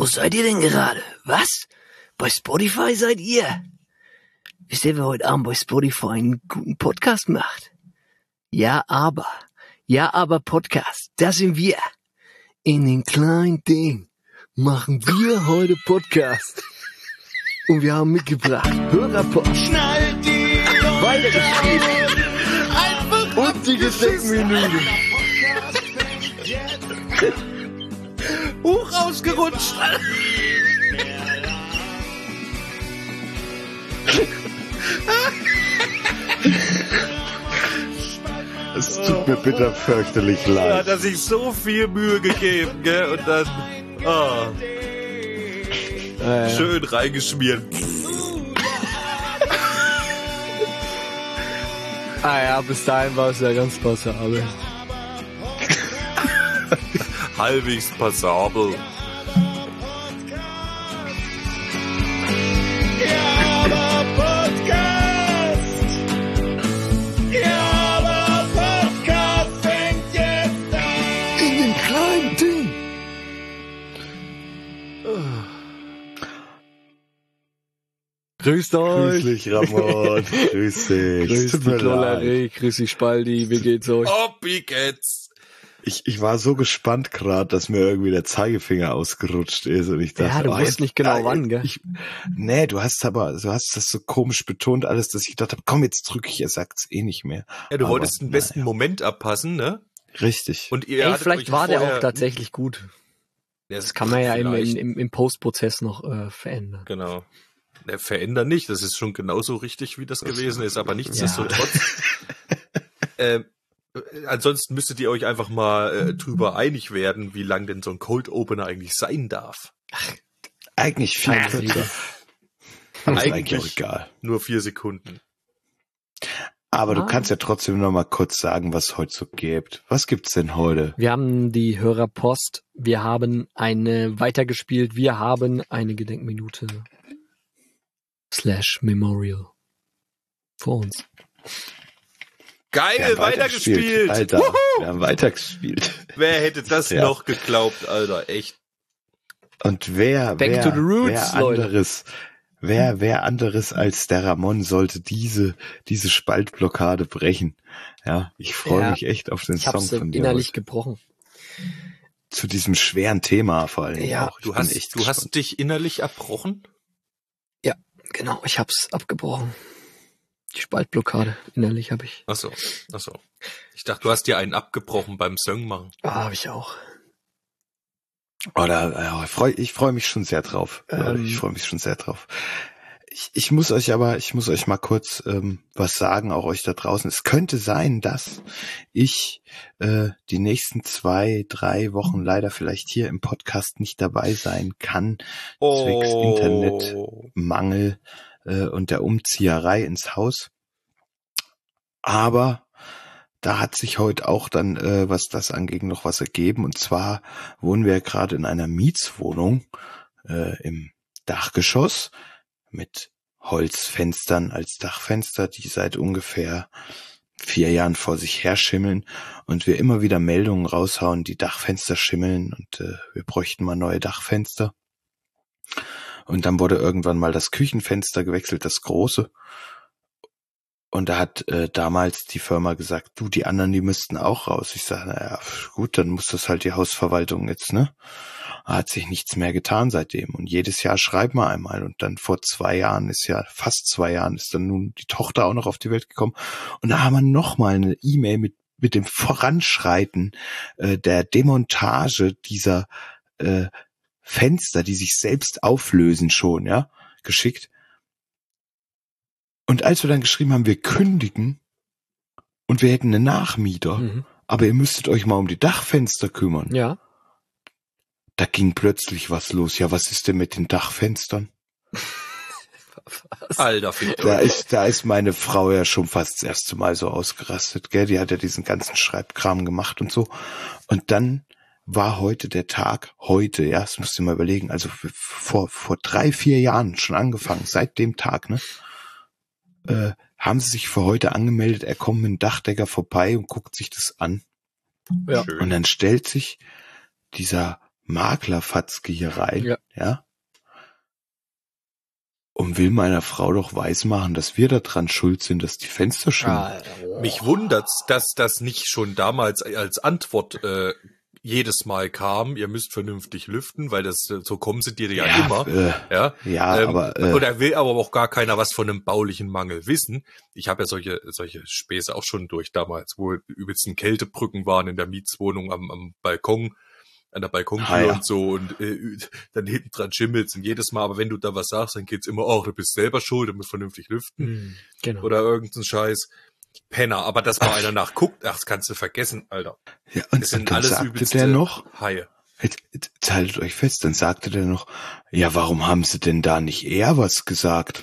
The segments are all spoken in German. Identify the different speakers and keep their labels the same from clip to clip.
Speaker 1: Wo seid ihr denn gerade? Was? Bei Spotify seid ihr? Wisst ihr, wer heute Abend bei Spotify einen guten Podcast macht? Ja, aber Podcast, das sind wir. In den kleinen Dingen machen wir heute Podcast. Und wir haben mitgebracht Hörerpost.
Speaker 2: Schnallt die
Speaker 1: Weitergespielt.
Speaker 2: einfach
Speaker 1: Und die Gedenkminute.
Speaker 2: hoch ausgerutscht.
Speaker 3: Es tut mir bitter fürchterlich leid.
Speaker 2: Hat er sich so viel Mühe gegeben, gell? Und dann schön reingeschmiert.
Speaker 1: Ja, bis dahin war es ja ganz passabel.
Speaker 2: Halbwegs passabel.
Speaker 1: In den kleinen Ding. Grüßt euch.
Speaker 3: Grüß dich, Ramon. Grüß dich.
Speaker 1: Grüß
Speaker 3: Tut
Speaker 1: dich,
Speaker 3: mir
Speaker 1: Lolleré. Grüß dich, Spaldi. Wie geht's euch?
Speaker 2: Oh, Pickets.
Speaker 3: Ich war so gespannt gerade, dass mir irgendwie der Zeigefinger ausgerutscht ist und ich dachte,
Speaker 1: Ja, du wusstest nicht genau wann, gell?
Speaker 3: Nee, du hast das so komisch betont alles, dass ich dachte, komm, jetzt drücke ich, er sagt's eh nicht mehr.
Speaker 2: Ja, du
Speaker 3: Aber,
Speaker 2: wolltest den besten Moment abpassen, ne?
Speaker 3: Richtig.
Speaker 2: Und ihr hattet
Speaker 1: Vielleicht
Speaker 2: euch
Speaker 1: war der
Speaker 2: vorher-
Speaker 1: auch tatsächlich gut.
Speaker 2: Ja,
Speaker 1: Das kann man ja
Speaker 2: vielleicht.
Speaker 1: im Postprozess noch verändern.
Speaker 2: Genau. Der verändert nicht, das ist schon genauso richtig, wie das gewesen ist, aber nichtsdestotrotz. Ansonsten müsstet ihr euch einfach mal drüber einig werden, wie lang denn so ein Cold Opener eigentlich sein darf.
Speaker 3: Eigentlich viel
Speaker 1: Ach,
Speaker 3: kürzer. Aber ist eigentlich
Speaker 2: Eigentlich
Speaker 3: auch egal.
Speaker 2: nur 4 Sekunden.
Speaker 3: Aber du kannst ja trotzdem noch mal kurz sagen, was es heute so gibt. Was gibt's denn heute?
Speaker 1: Wir haben die Hörerpost, wir haben eine weitergespielt, wir haben eine Gedenkminute / Memorial vor uns.
Speaker 2: Geil,
Speaker 3: Wir haben
Speaker 2: weitergespielt!
Speaker 3: Alter,
Speaker 2: Wuhu!
Speaker 3: wir haben weitergespielt.
Speaker 2: Wer hätte das
Speaker 3: Ja.
Speaker 2: noch geglaubt, Alter, echt.
Speaker 3: Und wer
Speaker 1: Back to the roots,
Speaker 3: wer anderes als der Ramon sollte diese Spaltblockade brechen. Ja, ich freue mich echt auf den
Speaker 1: Ich
Speaker 3: Song
Speaker 1: hab's
Speaker 3: von dir.
Speaker 1: innerlich
Speaker 3: heute.
Speaker 1: gebrochen.
Speaker 3: Zu diesem schweren Thema vor allem.
Speaker 1: Ja,
Speaker 3: auch. Ich
Speaker 2: Du
Speaker 3: bin
Speaker 2: hast
Speaker 3: echt gespannt.
Speaker 2: dich innerlich erbrochen?
Speaker 1: Genau, ich hab's abgebrochen. Die Spaltblockade innerlich habe ich.
Speaker 2: Ach so. Ich dachte, du hast dir einen abgebrochen beim Song machen.
Speaker 1: Habe ich auch.
Speaker 3: Ich freue mich schon sehr drauf. Ich freue mich schon sehr drauf. Ich muss euch mal kurz was sagen, auch euch da draußen. Es könnte sein, dass ich die nächsten 2-3 Wochen leider vielleicht hier im Podcast nicht dabei sein kann, zwecks Internetmangel und der Umzieherei ins Haus. Aber da hat sich heute auch dann, was das angeht, noch was ergeben. Und zwar wohnen wir gerade in einer Mietswohnung im Dachgeschoss mit Holzfenstern als Dachfenster, die seit ungefähr 4 Jahren vor sich her schimmeln und wir immer wieder Meldungen raushauen, die Dachfenster schimmeln und wir bräuchten mal neue Dachfenster. Und dann wurde irgendwann mal das Küchenfenster gewechselt, das große. Und da hat damals die Firma gesagt, du, die anderen, die müssten auch raus. Ich sage, naja, gut, dann muss das halt die Hausverwaltung jetzt, ne? Hat sich nichts mehr getan seitdem. Und jedes Jahr schreiben wir einmal. Und dann vor 2 Jahren fast 2 Jahren ist dann nun die Tochter auch noch auf die Welt gekommen. Und da haben wir nochmal eine E-Mail mit dem Voranschreiten der Demontage dieser Fenster, die sich selbst auflösen schon, ja, geschickt. Und als wir dann geschrieben haben, wir kündigen und wir hätten einen Nachmieter, aber ihr müsstet euch mal um die Dachfenster kümmern.
Speaker 1: Ja.
Speaker 3: Da ging plötzlich was los. Ja, was ist denn mit den Dachfenstern?
Speaker 2: Alter, Fick.
Speaker 3: Da ist meine Frau ja schon fast das erste Mal so ausgerastet, gell? Die hat ja diesen ganzen Schreibkram gemacht und so. Und dann war heute der Tag, ja, das musst du mal überlegen, also vor 3-4 Jahren schon angefangen, seit dem Tag, ne? Haben sie sich für heute angemeldet, er kommt mit dem Dachdecker vorbei und guckt sich das an.
Speaker 1: Ja.
Speaker 2: Schön.
Speaker 3: Und dann stellt sich dieser Maklerfatzke hier rein,
Speaker 1: Ja.
Speaker 3: und will meiner Frau doch weismachen, dass wir daran schuld sind, dass die Fenster schimmeln.
Speaker 2: Mich wundert's, dass das nicht schon damals als Antwort jedes Mal kam, ihr müsst vernünftig lüften, weil das so kommen sie dir ja immer.
Speaker 3: Aber
Speaker 2: oder will aber auch gar keiner was von einem baulichen Mangel wissen. Ich habe ja solche Späße auch schon durch damals, wo übelsten Kältebrücken waren in der Mietswohnung am Balkon, an der Balkontür und so, und dann hinten dran schimmelt's und jedes Mal, aber wenn du da was sagst, dann geht's immer, du bist selber schuld, du musst vernünftig lüften.
Speaker 1: Genau.
Speaker 2: Oder irgendein Scheiß. Penner, aber dass mal einer nachguckt, das kannst du vergessen, Alter.
Speaker 3: Ja, und
Speaker 2: Das sind
Speaker 3: dann
Speaker 2: alles
Speaker 3: sagte
Speaker 2: übelste
Speaker 3: der noch,
Speaker 2: Haie.
Speaker 3: jetzt haltet euch fest, dann sagte der noch, ja, warum haben sie denn da nicht eher was gesagt?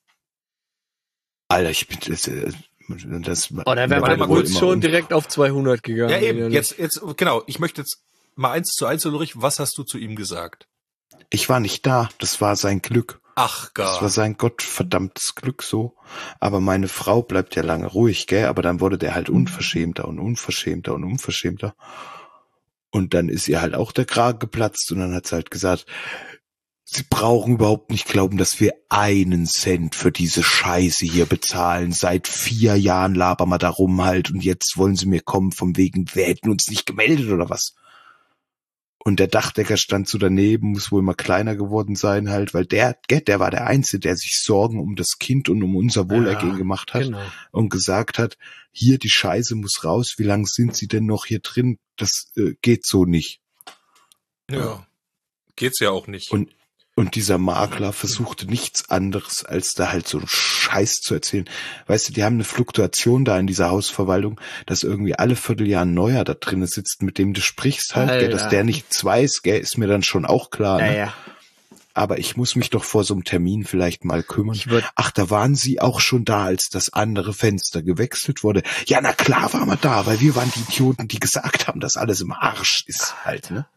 Speaker 3: Alter, ich bin das
Speaker 1: Da wäre mein Puls schon direkt auf 200 gegangen.
Speaker 2: Ja, eben, jetzt, genau, ich möchte jetzt mal 1:1, Ulrich, was hast du zu ihm gesagt?
Speaker 3: Ich war nicht da, das war sein Glück.
Speaker 2: Ach, gar.
Speaker 3: Das war sein gottverdammtes Glück so. Aber meine Frau bleibt ja lange ruhig, gell? Aber dann wurde der halt unverschämter und unverschämter und unverschämter. Und dann ist ihr halt auch der Kragen geplatzt und dann hat sie halt gesagt, sie brauchen überhaupt nicht glauben, dass wir 1 Cent für diese Scheiße hier bezahlen. Seit 4 Jahren labern wir da rum halt und jetzt wollen sie mir kommen vom wegen, wir hätten uns nicht gemeldet oder was. Und der Dachdecker stand so daneben, muss wohl mal kleiner geworden sein halt, weil der war der Einzige, der sich Sorgen um das Kind und um unser Wohlergehen gemacht hat und gesagt hat, hier, die Scheiße muss raus, wie lange sind sie denn noch hier drin? Das geht so nicht.
Speaker 2: Ja, geht's ja auch nicht.
Speaker 3: Und dieser Makler versuchte nichts anderes, als da halt so einen Scheiß zu erzählen. Weißt du, die haben eine Fluktuation da in dieser Hausverwaltung, dass irgendwie alle Vierteljahr ein Neuer da drinnen sitzt, mit dem du sprichst halt, gell, dass der nichts weiß, gell, ist mir dann schon auch klar. Ne?
Speaker 1: Ja.
Speaker 3: Aber ich muss mich doch vor so einem Termin vielleicht mal kümmern. Ach, da waren Sie auch schon da, als das andere Fenster gewechselt wurde. Ja, na klar waren wir da, weil wir waren die Idioten, die gesagt haben, dass alles im Arsch ist halt, ne?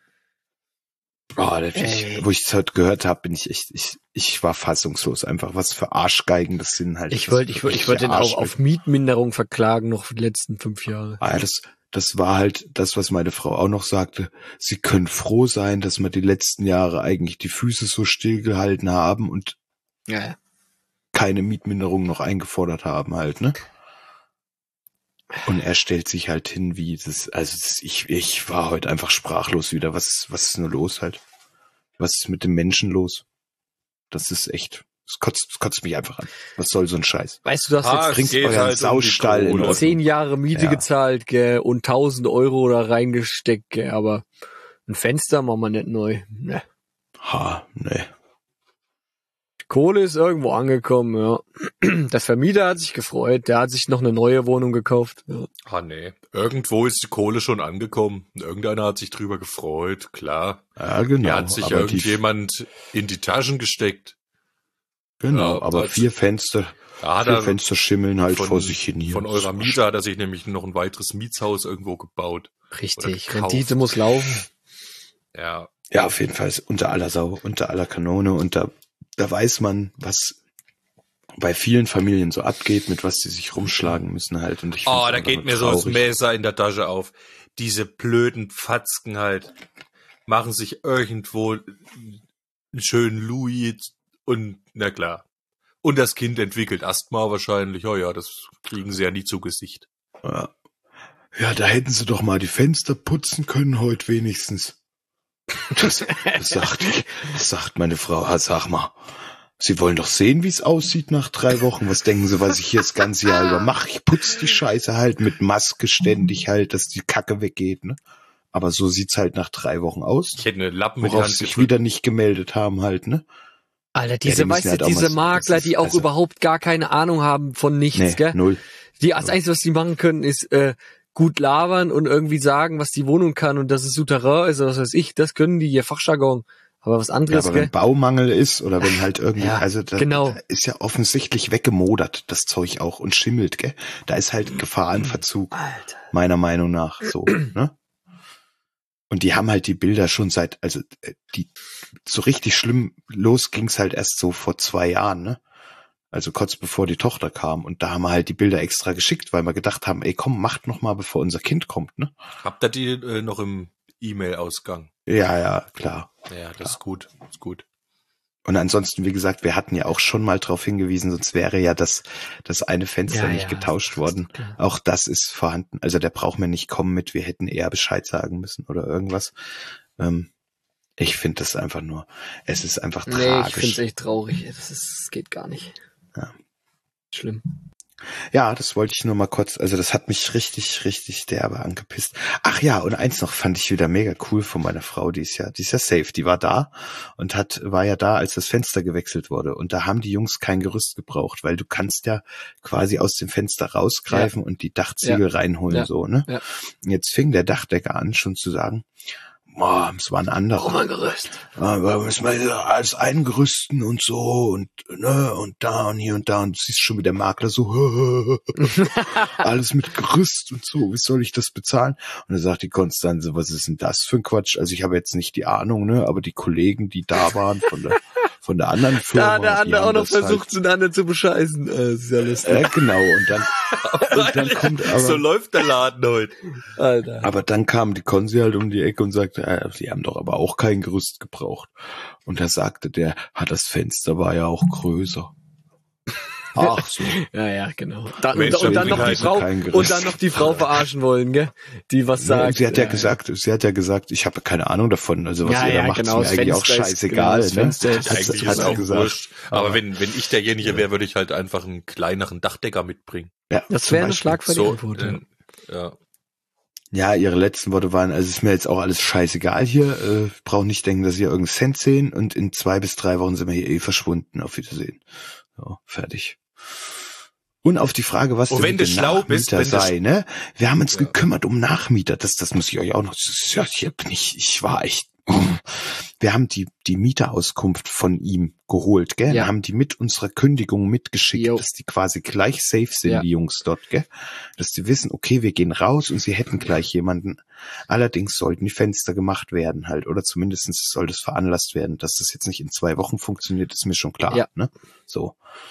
Speaker 3: Wo ich es heute gehört habe, bin ich echt, ich war fassungslos einfach, was für Arschgeigen das sind halt.
Speaker 1: Ich wollte den auch auf Mietminderung verklagen noch für die letzten 5 Jahre.
Speaker 3: Das war halt das, was meine Frau auch noch sagte. Sie können froh sein, dass wir die letzten Jahre eigentlich die Füße so stillgehalten haben und keine Mietminderung noch eingefordert haben halt, ne? Und er stellt sich halt hin, wie das, ich war heute einfach sprachlos wieder. Was ist nur los halt? Was ist mit dem Menschen los? Das ist echt, das kotzt mich einfach an. Was soll so ein Scheiß?
Speaker 1: Weißt du, du hast jetzt
Speaker 3: bringt euren halt Saustall in
Speaker 1: 10 Jahre Miete gezahlt, gell, und 1.000 Euro da reingesteckt, gell, aber ein Fenster machen wir nicht neu. Ne.
Speaker 3: Nee.
Speaker 1: Kohle ist irgendwo angekommen, ja. Der Vermieter hat sich gefreut, der hat sich noch eine neue Wohnung gekauft. Ja.
Speaker 2: Nee. Irgendwo ist die Kohle schon angekommen. Irgendeiner hat sich drüber gefreut, klar.
Speaker 3: Ja, genau.
Speaker 2: Da hat sich irgendjemand in die Taschen gesteckt.
Speaker 3: Genau, aber 4 Fenster schimmeln halt vor sich hin hier.
Speaker 2: Von eurer Miete hat er sich nämlich noch ein weiteres Mietshaus irgendwo gebaut.
Speaker 1: Richtig, Rendite muss laufen.
Speaker 2: Ja.
Speaker 3: Ja, auf jeden Fall ist unter aller Sau, unter aller Kanone, und da weiß man, was bei vielen Familien so abgeht, mit was sie sich rumschlagen müssen halt. Und
Speaker 2: da geht mir so das Messer in der Tasche auf. Diese blöden Pfatzken halt machen sich irgendwo einen schönen Louis und na klar. Und das Kind entwickelt Asthma wahrscheinlich. Oh ja, das kriegen sie ja nie zu Gesicht.
Speaker 3: Ja, da hätten sie doch mal die Fenster putzen können heute wenigstens. Das sagt meine Frau, sag mal, Sie wollen doch sehen, wie es aussieht nach 3 Wochen. Was denken Sie, was ich hier das ganze Jahr über mache? Ich putze die Scheiße halt mit Maske ständig halt, dass die Kacke weggeht, ne? Aber so sieht's halt nach 3 Wochen aus.
Speaker 2: Ich hätte eine Lappen mit
Speaker 3: worauf sich wieder nicht gemeldet haben halt, ne?
Speaker 1: Alter, diese Makler, die auch überhaupt gar keine Ahnung haben von nichts, gell?
Speaker 3: Null.
Speaker 1: Das Einzige, was die machen können, ist gut labern und irgendwie sagen, was die Wohnung kann und dass es Souterrain ist oder was weiß ich. Das können die, ihr Fachjargon. Aber was anderes,
Speaker 3: ja, aber wenn Baumangel ist oder wenn halt irgendwie, das ist ja offensichtlich weggemodert, das Zeug auch, und schimmelt, gell? Da ist halt Gefahrenverzug, Alter, meiner Meinung nach, so, ne? Und die haben halt die Bilder schon die so richtig schlimm los ging's halt erst so vor 2 Jahren, ne? Also kurz bevor die Tochter kam, und da haben wir halt die Bilder extra geschickt, weil wir gedacht haben, ey komm, macht noch mal, bevor unser Kind kommt, ne?
Speaker 2: Habt ihr die noch im E-Mail-Ausgang?
Speaker 3: Ja, klar.
Speaker 2: Ja, das ist gut. Ist gut.
Speaker 3: Und ansonsten, wie gesagt, wir hatten ja auch schon mal darauf hingewiesen, sonst wäre ja das eine Fenster nicht getauscht worden. Auch das ist vorhanden. Also der braucht mir nicht kommen mit, wir hätten eher Bescheid sagen müssen oder irgendwas. Ich finde das einfach nur, es ist einfach tragisch.
Speaker 1: Nee, ich finde es echt traurig. Das geht gar nicht.
Speaker 3: Ja.
Speaker 1: Schlimm.
Speaker 3: Ja, das wollte ich nur mal kurz, also das hat mich richtig, richtig derbe angepisst. Ach ja, und eins noch fand ich wieder mega cool von meiner Frau, die ist ja safe, die war da und war ja da, als das Fenster gewechselt wurde. Und da haben die Jungs kein Gerüst gebraucht, weil du kannst ja quasi aus dem Fenster rausgreifen und die Dachziegel reinholen, so, ne? Ja. Und jetzt fing der Dachdecker an, schon zu sagen, es war ein anderer.
Speaker 1: Brauchen wir ein Gerüst.
Speaker 3: Wir müssen mal alles eingerüsten und so und ne und da und hier und da und du siehst schon wie der Makler so alles mit Gerüst und so, wie soll ich das bezahlen? Und dann sagt die Konstanze, was ist denn das für ein Quatsch? Also ich habe jetzt nicht die Ahnung, ne, aber die Kollegen, die da waren von der anderen Firma.
Speaker 1: Da hat der andere auch noch versucht, den anderen zu bescheißen. Das ist ja lustig.
Speaker 3: Genau, und dann kommt aber...
Speaker 2: So läuft der Laden heute.
Speaker 3: Alter. Aber dann kam die Konsi halt um die Ecke und sagte, sie haben doch aber auch kein Gerüst gebraucht. Und da sagte das Fenster war ja auch größer. Ach so.
Speaker 1: Ja, genau. Und dann noch die Frau verarschen wollen, gell? Die was sagt.
Speaker 3: Sie hat ja gesagt, ich habe keine Ahnung davon. Also was ihr da macht,
Speaker 1: genau,
Speaker 3: ist mir eigentlich auch scheißegal.
Speaker 1: Das Fenster ist
Speaker 2: eigentlich ist auch wurscht. Aber wenn ich derjenige wäre, würde ich halt einfach einen kleineren Dachdecker mitbringen.
Speaker 3: Ja,
Speaker 1: das wäre eine schlagfertige Antwort.
Speaker 2: Ja.
Speaker 3: Ja, ihre letzten Worte waren, also ist mir jetzt auch alles scheißegal hier. Ich brauche nicht denken, dass wir irgendeinen Cent sehen und in 2 bis 3 Wochen sind wir hier verschwunden. Auf Wiedersehen. So, fertig. Und auf die Frage, was
Speaker 2: denn der Nachmieter
Speaker 3: sei, ne? Wir haben uns gekümmert um Nachmieter. Das muss ich euch auch noch. Ich war echt. Wir haben die Mieterauskunft von ihm geholt, gell? Wir haben die mit unserer Kündigung mitgeschickt, dass die quasi gleich safe sind, die Jungs dort, gell? Dass die wissen, okay, wir gehen raus und sie hätten gleich jemanden. Allerdings sollten die Fenster gemacht werden halt, oder zumindest soll das veranlasst werden. Dass das jetzt nicht in 2 Wochen funktioniert, ist mir schon klar, ne? So.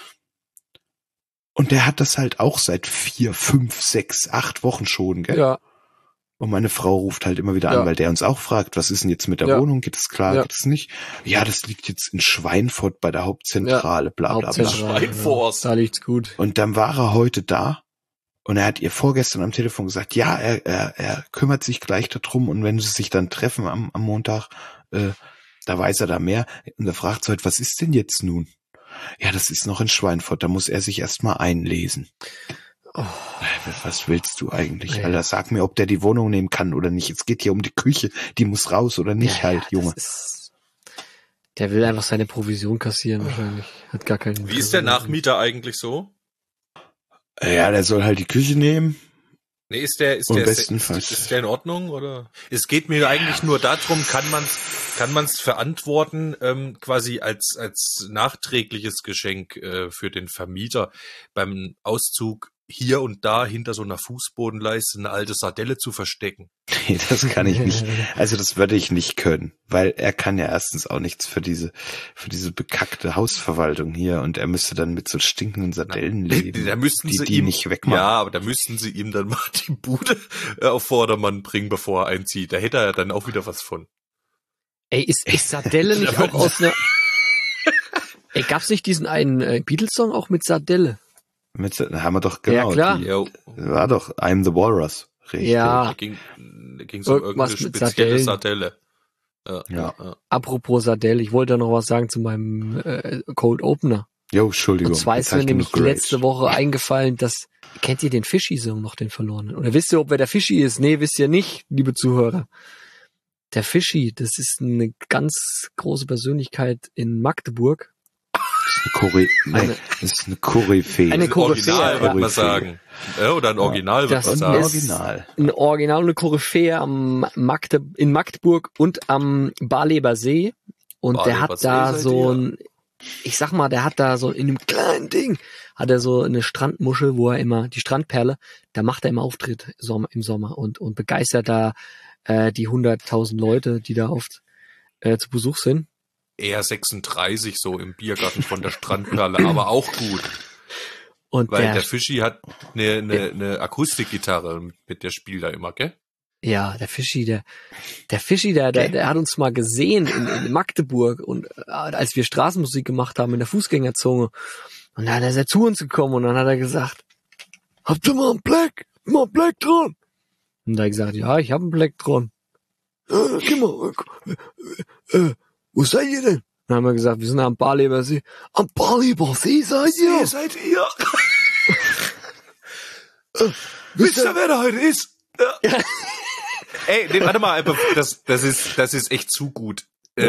Speaker 3: Und der hat das halt auch seit 4, 5, 6, 8 Wochen schon, gell? Ja. Und meine Frau ruft halt immer wieder an, weil der uns auch fragt, was ist denn jetzt mit der Wohnung? Geht es klar, geht es nicht? Ja, das liegt jetzt in Schweinfurt bei der Hauptzentrale, bla bla bla.
Speaker 2: Schweinfurt.
Speaker 1: Da liegt's gut.
Speaker 3: Und dann war er heute da und er hat ihr vorgestern am Telefon gesagt, ja, er kümmert sich gleich darum und wenn sie sich dann treffen am Montag, da weiß er da mehr. Und er fragt so halt, was ist denn jetzt nun? Ja, das ist noch in Schweinfurt, da muss er sich erstmal einlesen. Oh. Was willst du eigentlich, ja. Alter? Sag mir, ob der die Wohnung nehmen kann oder nicht. Es geht hier um die Küche, die muss raus oder nicht Junge.
Speaker 1: Der will einfach seine Provision kassieren wahrscheinlich. Hat gar keinen.
Speaker 2: Wie ist der Nachmieter eigentlich so?
Speaker 3: Ja, der soll halt die Küche nehmen.
Speaker 2: Nee, ist der in Ordnung oder? Es geht mir eigentlich nur darum, kann man's verantworten, quasi als nachträgliches Geschenk für den Vermieter beim Auszug hier und da hinter so einer Fußbodenleiste eine alte Sardelle zu verstecken.
Speaker 3: Nee, das kann ich nicht. Also das würde ich nicht können, weil er kann ja erstens auch nichts für diese bekackte Hausverwaltung hier und er müsste dann mit so stinkenden Sardellen leben,
Speaker 2: da müssten sie
Speaker 3: die
Speaker 2: ihm
Speaker 3: nicht wegmachen.
Speaker 2: Ja, aber da müssten sie ihm dann mal die Bude auf Vordermann bringen, bevor er einzieht. Da hätte er dann auch wieder was von.
Speaker 1: Ey, ist Sardelle nicht auch aus einer... Ey, gab's nicht diesen einen Beatles-Song auch mit Sardelle?
Speaker 3: Haben wir doch, genau.
Speaker 1: Ja, klar.
Speaker 3: War doch I'm the Walrus. Richtig.
Speaker 2: Ja. Da ging es um irgendeine spezielle Sardelle.
Speaker 3: Ja.
Speaker 1: Apropos Sardelle, ich wollte noch was sagen zu meinem Cold Opener.
Speaker 3: Jo, Entschuldigung.
Speaker 1: Und zwar ist mir nämlich letzte Woche eingefallen, dass, kennt ihr den Fischi-Song noch, den verlorenen? Oder wisst ihr, ob wer der Fischi ist? Nee, wisst ihr nicht, liebe Zuhörer. Der Fischi, das ist eine ganz große Persönlichkeit in Magdeburg.
Speaker 3: Das ist eine Koryphäe.
Speaker 1: Eine Koryphäe,
Speaker 2: Original, würde man sagen. Oder ein Original, würde man sagen.
Speaker 1: Ein Original, eine Koryphäe in Magdeburg und am Barleber See. Und der hat da so ein, ich sag mal, der hat da so in einem kleinen Ding, hat er so eine Strandmuschel, wo er immer, die Strandperle, da macht er immer Auftritt im Sommer und begeistert da die 100.000 Leute, die da oft zu Besuch sind.
Speaker 2: Eher 36 so im Biergarten von der Strandperle, aber auch gut.
Speaker 1: Und
Speaker 2: weil der Fischi hat eine Akustikgitarre, mit der spielt er immer, gell?
Speaker 1: Ja, der Fischi, der hat uns mal gesehen in Magdeburg und als wir Straßenmusik gemacht haben in der Fußgängerzone. Und dann ist er zu uns gekommen und dann hat er gesagt, habt ihr mal ein Black dran? Und da hat er gesagt, ja, ich hab ein Black dran. Geh mal, wo seid ihr denn? Dann haben wir gesagt, wir sind am Barlebersee. Am Barlebersee seid ihr?
Speaker 2: Wisst ihr, wer da heute ist? Ja. Ey, nee, warte mal, das ist echt zu gut.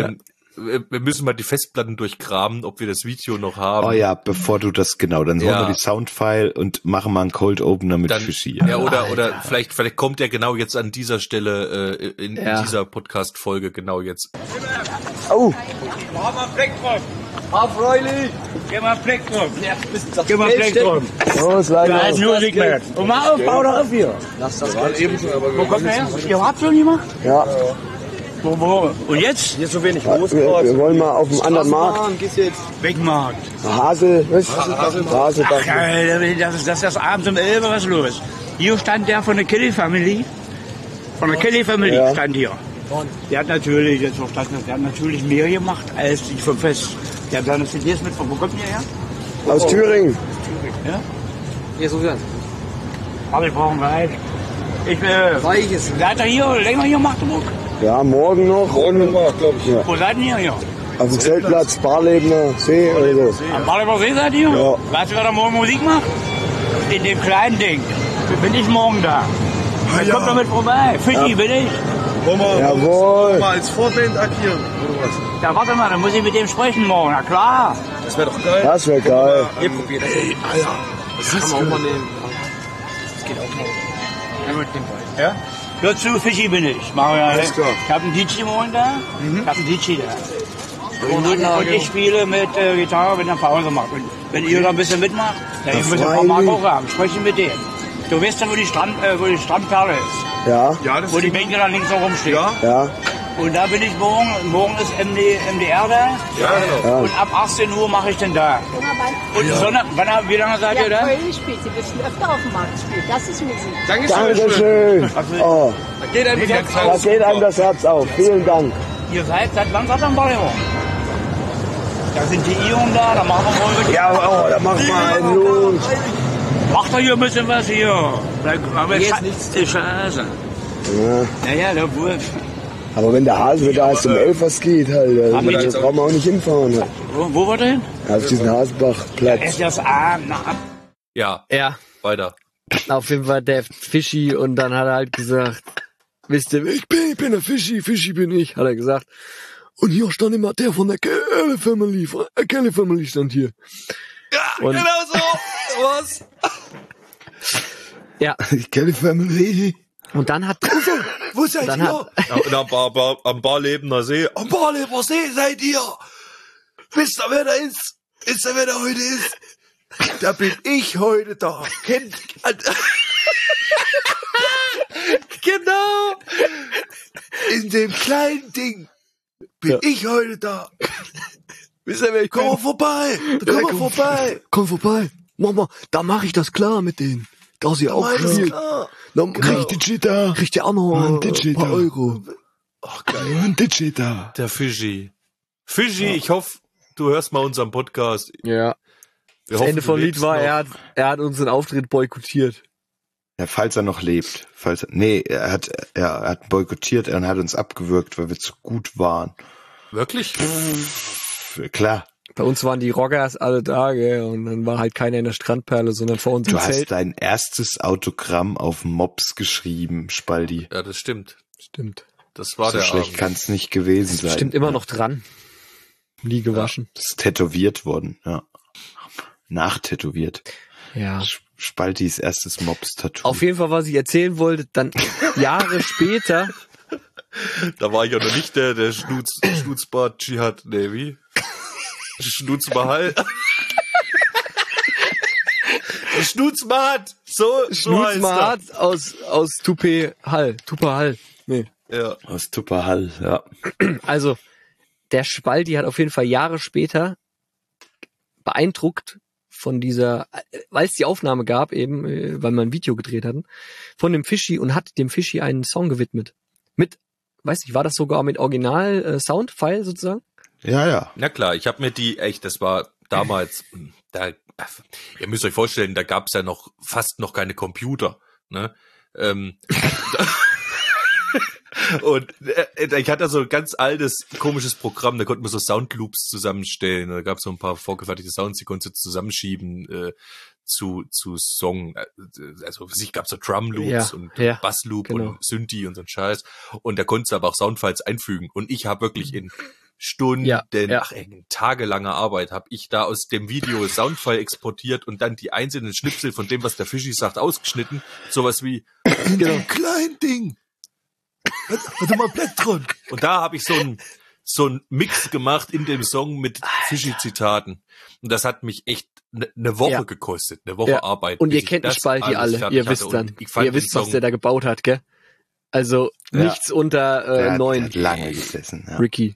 Speaker 2: Wir müssen mal die Festplatten durchgraben, ob wir das Video noch haben.
Speaker 3: Oh ja, bevor du das, genau, dann holen wir die Soundfile und machen mal einen Cold Opener mit Fischi.
Speaker 2: Ja, oder vielleicht kommt er genau jetzt an dieser Stelle in dieser Podcast-Folge genau jetzt.
Speaker 4: Oh!
Speaker 5: Mach mal Fleck drauf.
Speaker 4: Fräulein!
Speaker 5: Geh mal Fleck drauf. Geh mal Fleck drauf.
Speaker 4: Los, leider.
Speaker 5: Da ist nur Siegmerk. Und mal auf, bau doch auf hier.
Speaker 4: Lass das
Speaker 5: Wo kommt der her? Ihr habt schon gemacht?
Speaker 4: Ja.
Speaker 5: Wo? Und jetzt?
Speaker 4: Hier ist so wenig los. Wir wollen mal auf dem anderen Markt.
Speaker 5: Wegmarkt.
Speaker 4: Hasel, was? Hasel.
Speaker 5: Ach, das ist abends um 11 was los. Hier stand der von der Kelly Family. Von der Kelly Family stand hier. Der hat natürlich, jetzt verstanden, der hat natürlich mehr gemacht als ich vom Fest. Der hat seine CDs mit, wo kommt der her?
Speaker 4: Aus Thüringen.
Speaker 5: Ja?
Speaker 1: Ja, so werden.
Speaker 5: Aber ich brauche einen Wein.
Speaker 1: Weiches.
Speaker 5: Seid ihr hier, länger hier in Magdeburg?
Speaker 4: Ja, morgen noch. Morgen noch, glaube ich. Ja.
Speaker 5: Wo seid ihr hier?
Speaker 4: Auf dem Zeltplatz, Barlebener See oder so.
Speaker 5: Am Barleber See seid ihr?
Speaker 4: Ja.
Speaker 5: Weißt du, wer da morgen Musik macht? In dem kleinen Ding. Bin ich morgen da. Dann kommt damit vorbei. Fischi bin ich.
Speaker 4: Jawohl.
Speaker 6: Mal als Vorband agieren, oder was?
Speaker 5: Ja, warte mal, dann muss ich mit dem sprechen morgen. Na klar.
Speaker 6: Das wäre doch geil.
Speaker 4: Das wäre geil.
Speaker 6: Ihr probiert das.
Speaker 2: Ey, Alter.
Speaker 6: Das kann man auch mal nehmen.
Speaker 5: Das geht auch mal. Ja? Hör zu, Fischi bin ich.
Speaker 6: Alles klar.
Speaker 5: Ich habe einen DJ morgen da. Ich habe einen DJ da. Und ich spiele mit Gitarre, wenn er Pause macht. Und wenn ihr da ein bisschen mitmacht, dann muss ich ein paar Mark auch haben. Spreche mit dem. Du weißt ja, wo die Strandperle ist.
Speaker 4: Ja.
Speaker 6: Ja, das
Speaker 5: Wo die Bänke da links noch rumstehen.
Speaker 6: Ja.
Speaker 4: Ja.
Speaker 5: Und da bin ich morgen. Morgen ist MDR da.
Speaker 6: Ja, genau.
Speaker 5: Und ab 18 Uhr mache ich den da. Und Sonntag, wie lange seid ihr da?
Speaker 7: Köln spielt, Sie müssen öfter auf dem Markt spielen. Das ist Musik.
Speaker 4: Dankeschön. Oh,
Speaker 6: Da geht einem das
Speaker 4: da
Speaker 6: Haus.
Speaker 4: geht einem das Herz auf. Vielen Dank.
Speaker 5: Ihr seid, seit wann seid ihr am Barleber? Da sind die Iren da machen wir mal.
Speaker 4: Ja, oh, da macht mal einen los.
Speaker 5: Macht doch hier ein bisschen was hier. Aber
Speaker 1: Jetzt nichts zu
Speaker 5: Scheiße.
Speaker 4: Ja.
Speaker 5: Naja, der Wurf.
Speaker 4: Aber wenn der Hase wieder erst um 11 was geht, halt, da brauchen wir auch nicht hinfahren. Halt.
Speaker 5: Wo war der hin?
Speaker 4: Auf diesen Hasenbachplatz.
Speaker 5: Ist das Abend nach.
Speaker 2: Ja,
Speaker 1: Ja,
Speaker 2: weiter.
Speaker 1: auf jeden Fall der Fischi und dann hat er halt gesagt, wisst ihr, ich bin der Fischi bin ich, hat er gesagt. Und hier stand immer der von der Kelly Family stand hier.
Speaker 2: Ja,
Speaker 1: Und-
Speaker 2: genau so. Was?
Speaker 1: Ja,
Speaker 3: Kelly Family.
Speaker 1: und dann hat,
Speaker 2: Wo seid
Speaker 1: Dann
Speaker 2: ihr? Am Barlebener See. Am Barlebener See seid ihr. Wisst ihr, wer da ist? Wisst ihr, wer da heute ist? Da bin ich heute da. Genau. In dem kleinen Ding bin ich heute da.
Speaker 1: wisst ihr, wer ich
Speaker 2: Komm mal vorbei. Komm mal vorbei.
Speaker 1: Komm vorbei. Da mach ich das klar mit denen. Da sie auch
Speaker 2: Alles
Speaker 1: spielt.
Speaker 2: klar.
Speaker 1: Dann kriegt ihr auch noch ein paar Euro.
Speaker 2: Ach, geil.
Speaker 3: Ein DJ da.
Speaker 2: Der Fischi. Fischi, ich hoffe, du hörst mal unseren Podcast.
Speaker 1: Ja.
Speaker 2: Wir
Speaker 1: Das
Speaker 2: hoffen,
Speaker 1: Ende
Speaker 2: du
Speaker 1: vom Lied
Speaker 2: lebst
Speaker 1: war,
Speaker 2: noch.
Speaker 1: er hat unseren Auftritt boykottiert.
Speaker 3: Ja, falls er noch lebt. Er hat boykottiert und hat uns abgewürgt, weil wir zu gut waren.
Speaker 2: Wirklich?
Speaker 3: Klar.
Speaker 1: Bei uns waren die Rockers alle da, gell, und dann war halt keiner in der Strandperle, sondern vor uns
Speaker 3: Du
Speaker 1: im Zelt.
Speaker 3: hast dein erstes Autogramm auf Mops geschrieben, Spaldi.
Speaker 2: Ja, das stimmt.
Speaker 1: Stimmt.
Speaker 2: Das war
Speaker 3: So
Speaker 2: der
Speaker 3: schlecht
Speaker 2: Abend.
Speaker 3: kann es nicht gewesen sein.
Speaker 1: Stimmt immer noch dran. Nie gewaschen.
Speaker 3: Das ist tätowiert worden, ja. Nachtätowiert.
Speaker 1: Ja.
Speaker 3: Spaltis erstes Mops-Tattoo.
Speaker 1: Auf jeden Fall, was ich erzählen wollte, dann Jahre später,
Speaker 2: Da war ich ja noch nicht der Schnutzbart Dschihad, nee, wie? Schnutzbahal. Schnutzbart! So heißt
Speaker 1: Schnutzmahat aus Tupahal. Nee.
Speaker 2: er. Ja.
Speaker 3: Aus Tupperhall, ja.
Speaker 1: Also, der Spaldi hat auf jeden Fall Jahre später beeindruckt von dieser, weil es die Aufnahme gab eben, weil wir ein Video gedreht hatten, von dem Fischi und hat dem Fischi einen Song gewidmet. Mit, weiß nicht, war das sogar mit Original-Soundfile sozusagen?
Speaker 3: Ja.
Speaker 2: Na klar, ich habe mir das war damals, ihr müsst euch vorstellen, da gab's ja fast noch keine Computer, ne? Und ich hatte so ein ganz altes, komisches Programm, da konnte man so Soundloops zusammenstellen. Da gab es so ein paar vorgefertigte Sounds, die konntest du zusammenschieben zu Song. Also für sich gab es so Drumloops und Bassloop und Synthi und so ein Scheiß. Und da konntest du aber auch Soundfiles einfügen. Und ich habe wirklich in Stunden, in tagelanger Arbeit habe ich da aus dem Video Soundfile exportiert und dann die einzelnen Schnipsel von dem, was der Fischi sagt, ausgeschnitten. Sowas wie in dem kleinen Ding. Warte mal, Plektron. Und da habe ich so ein Mix gemacht in dem Song mit Fischi-Zitaten. Und das hat mich echt eine Woche gekostet, eine Woche Arbeit.
Speaker 1: Und ihr kennt den Spalti alle, ihr wisst dann. Ihr wisst, was der da gebaut hat, gell? Also nichts unter 9.
Speaker 3: Hat lange gesessen, ja.
Speaker 1: Ricky.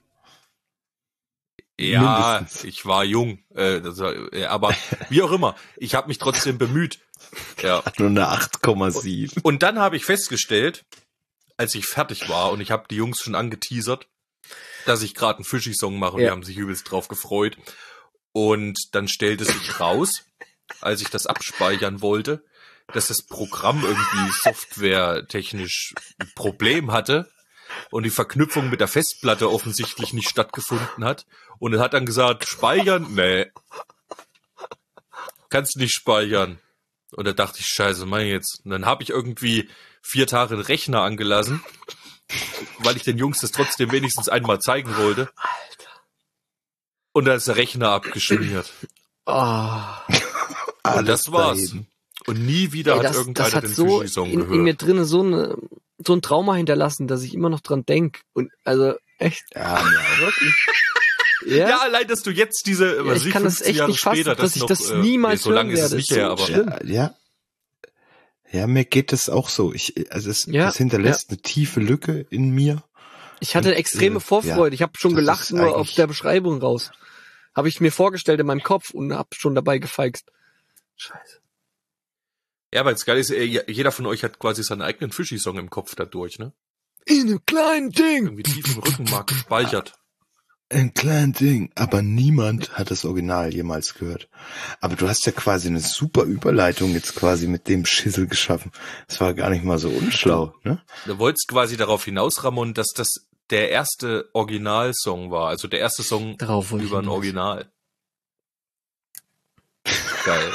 Speaker 2: Ja,
Speaker 3: mindestens.
Speaker 2: ich war jung, aber wie auch immer, ich habe mich trotzdem bemüht. Ja.
Speaker 3: Hat nur eine 8,7.
Speaker 2: Und dann habe ich festgestellt, als ich fertig war und ich habe die Jungs schon angeteasert, dass ich gerade einen Fischi-Song mache und die haben sich übelst drauf gefreut. Und dann stellte sich raus, als ich das abspeichern wollte, dass das Programm irgendwie softwaretechnisch ein Problem hatte und die Verknüpfung mit der Festplatte offensichtlich nicht stattgefunden hat. Und es hat dann gesagt, speichern? Nee. Kannst nicht speichern. Und da dachte ich, scheiße, mein jetzt. Und dann habe ich irgendwie 4 Tage den Rechner angelassen, weil ich den Jungs das trotzdem wenigstens einmal zeigen wollte. Alter. Und da ist der Rechner abgeschmiert. Und das war's. Und nie wieder hat irgendeiner den Fischi-Song gehört.
Speaker 1: In mir drinnen so ein Trauma hinterlassen, dass ich immer noch dran denke. Und also echt.
Speaker 3: Ja,
Speaker 1: wirklich.
Speaker 2: Ja, allein, dass du jetzt diese,
Speaker 1: ich kann das echt
Speaker 2: Jahre
Speaker 1: nicht fassen,
Speaker 2: später,
Speaker 1: dass ich das niemals
Speaker 2: so lange
Speaker 1: hören
Speaker 2: ist es nicht her, aber
Speaker 3: Ja, mir geht es auch so. Das hinterlässt eine tiefe Lücke in mir.
Speaker 1: Ich hatte extreme Vorfreude. Ich habe schon gelacht nur auf der Beschreibung raus. Habe ich mir vorgestellt in meinem Kopf und habe schon dabei gefeixt. Scheiße.
Speaker 2: Ja, weil es geil ist, jeder von euch hat quasi seinen eigenen Fischi-Song im Kopf dadurch, ne?
Speaker 1: In einem kleinen Ding.
Speaker 2: Irgendwie tief im Rückenmark gespeichert.
Speaker 3: Ein kleines Ding, aber niemand hat das Original jemals gehört. Aber du hast ja quasi eine super Überleitung jetzt quasi mit dem Schissel geschaffen. Das war gar nicht mal so unschlau, ne?
Speaker 2: Du wolltest quasi darauf hinaus, Ramon, dass das der erste Originalsong war, also der erste Song über ein Original. Geil.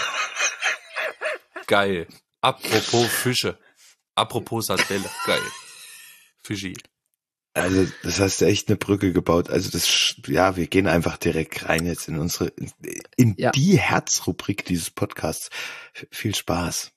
Speaker 2: Geil. Apropos Fische. Apropos Sardelle. Geil. Fischi.
Speaker 3: Also, das hast du echt eine Brücke gebaut. Also wir gehen einfach direkt rein jetzt in die Herzrubrik dieses Podcasts. Viel Spaß.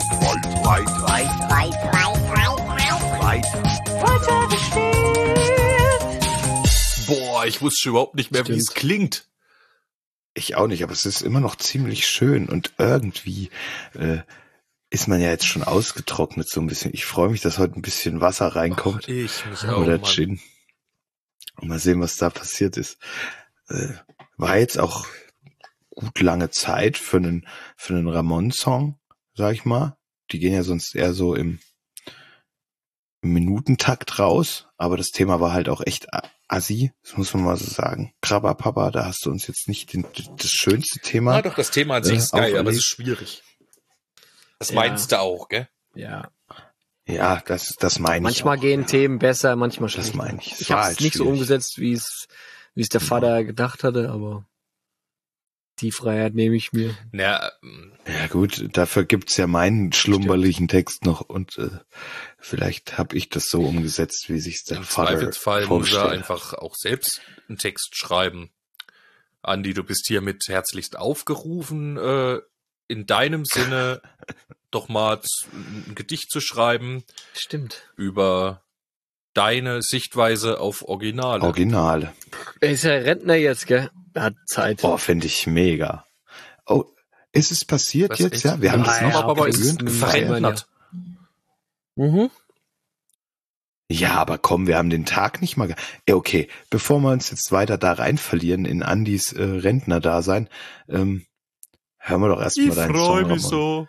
Speaker 2: Boah, ich wusste überhaupt nicht mehr, wie es klingt.
Speaker 3: Ich auch nicht, aber es ist immer noch ziemlich schön und irgendwie ist man ja jetzt schon ausgetrocknet so ein bisschen. Ich freue mich, dass heute ein bisschen Wasser reinkommt.
Speaker 2: Ich mich auch,
Speaker 3: oder Gin. Und mal sehen, was da passiert ist. War jetzt auch gut lange Zeit für einen Ramon-Song, sag ich mal. Die gehen ja sonst eher so im Minutentakt raus, aber das Thema war halt auch echt assi, das muss man mal so sagen. Krabber Papa, da hast du uns jetzt nicht das schönste Thema.
Speaker 2: Ja, doch, das Thema an sich ist geil, aber es ist schwierig. Das meinst du auch, gell?
Speaker 1: Ja.
Speaker 3: Ja, das meine ich.
Speaker 1: Manchmal gehen Themen besser, manchmal schlechter.
Speaker 3: Das meine ich.
Speaker 1: Ich habe es nicht so umgesetzt, wie es der Vater gedacht hatte, aber die Freiheit nehme ich mir.
Speaker 3: Ja gut, dafür gibt's ja meinen schlummerlichen Text noch und vielleicht habe ich das so umgesetzt, wie sich's der Vater vorstellt.
Speaker 2: Im Zweifelsfall muss er einfach auch selbst einen Text schreiben. Andi, du bist hiermit herzlichst aufgerufen, in deinem Sinne doch mal ein Gedicht zu schreiben.
Speaker 1: Stimmt.
Speaker 2: Über deine Sichtweise auf Originale.
Speaker 1: Er ist ja Rentner jetzt, gell? Er hat Zeit.
Speaker 3: Oh, finde ich mega. Oh, ist es passiert
Speaker 2: was
Speaker 3: jetzt?
Speaker 2: echt?
Speaker 3: Ja, wir haben das noch
Speaker 2: aber ist verrentnert.
Speaker 1: Mhm.
Speaker 3: Ja, aber komm, wir haben den Tag nicht mal. Okay, bevor wir uns jetzt weiter da rein verlieren in Andis Rentnerdasein, Hören wir doch erstmal deinen Song.
Speaker 2: Ich freu mich so.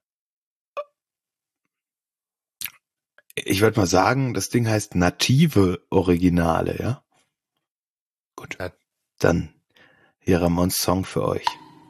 Speaker 3: Ich würde mal sagen, das Ding heißt Native Originale, ja? Gut.
Speaker 2: Ja.
Speaker 3: Dann hier Ramons Song für euch.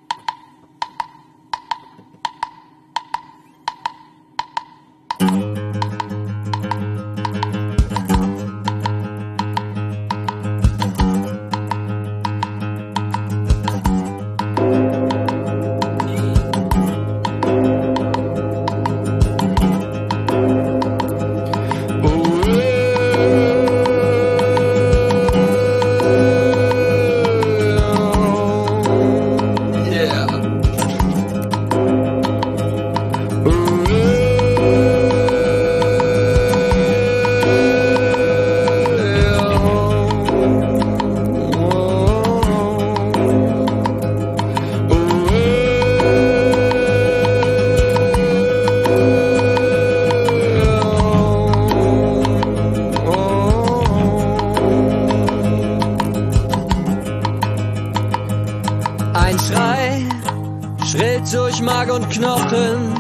Speaker 8: Ein Schrei schrillt durch Mark und Knochen.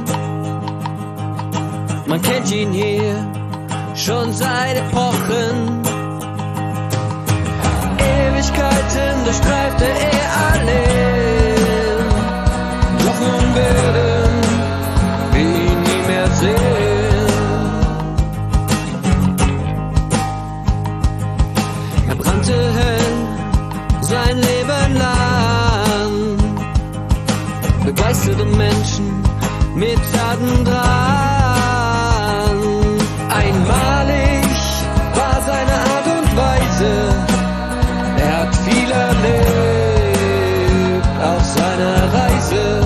Speaker 8: Man kennt ihn hier schon seit Epochen. Ewigkeiten durchstreifte er alle. Doch nun werden wir ihn nie mehr sehen. Er brannte hell sein Leben lang. Begeisterte Menschen mit Tatendrang. Einmalig war seine Art und Weise. Er hat viel erlebt auf seiner Reise.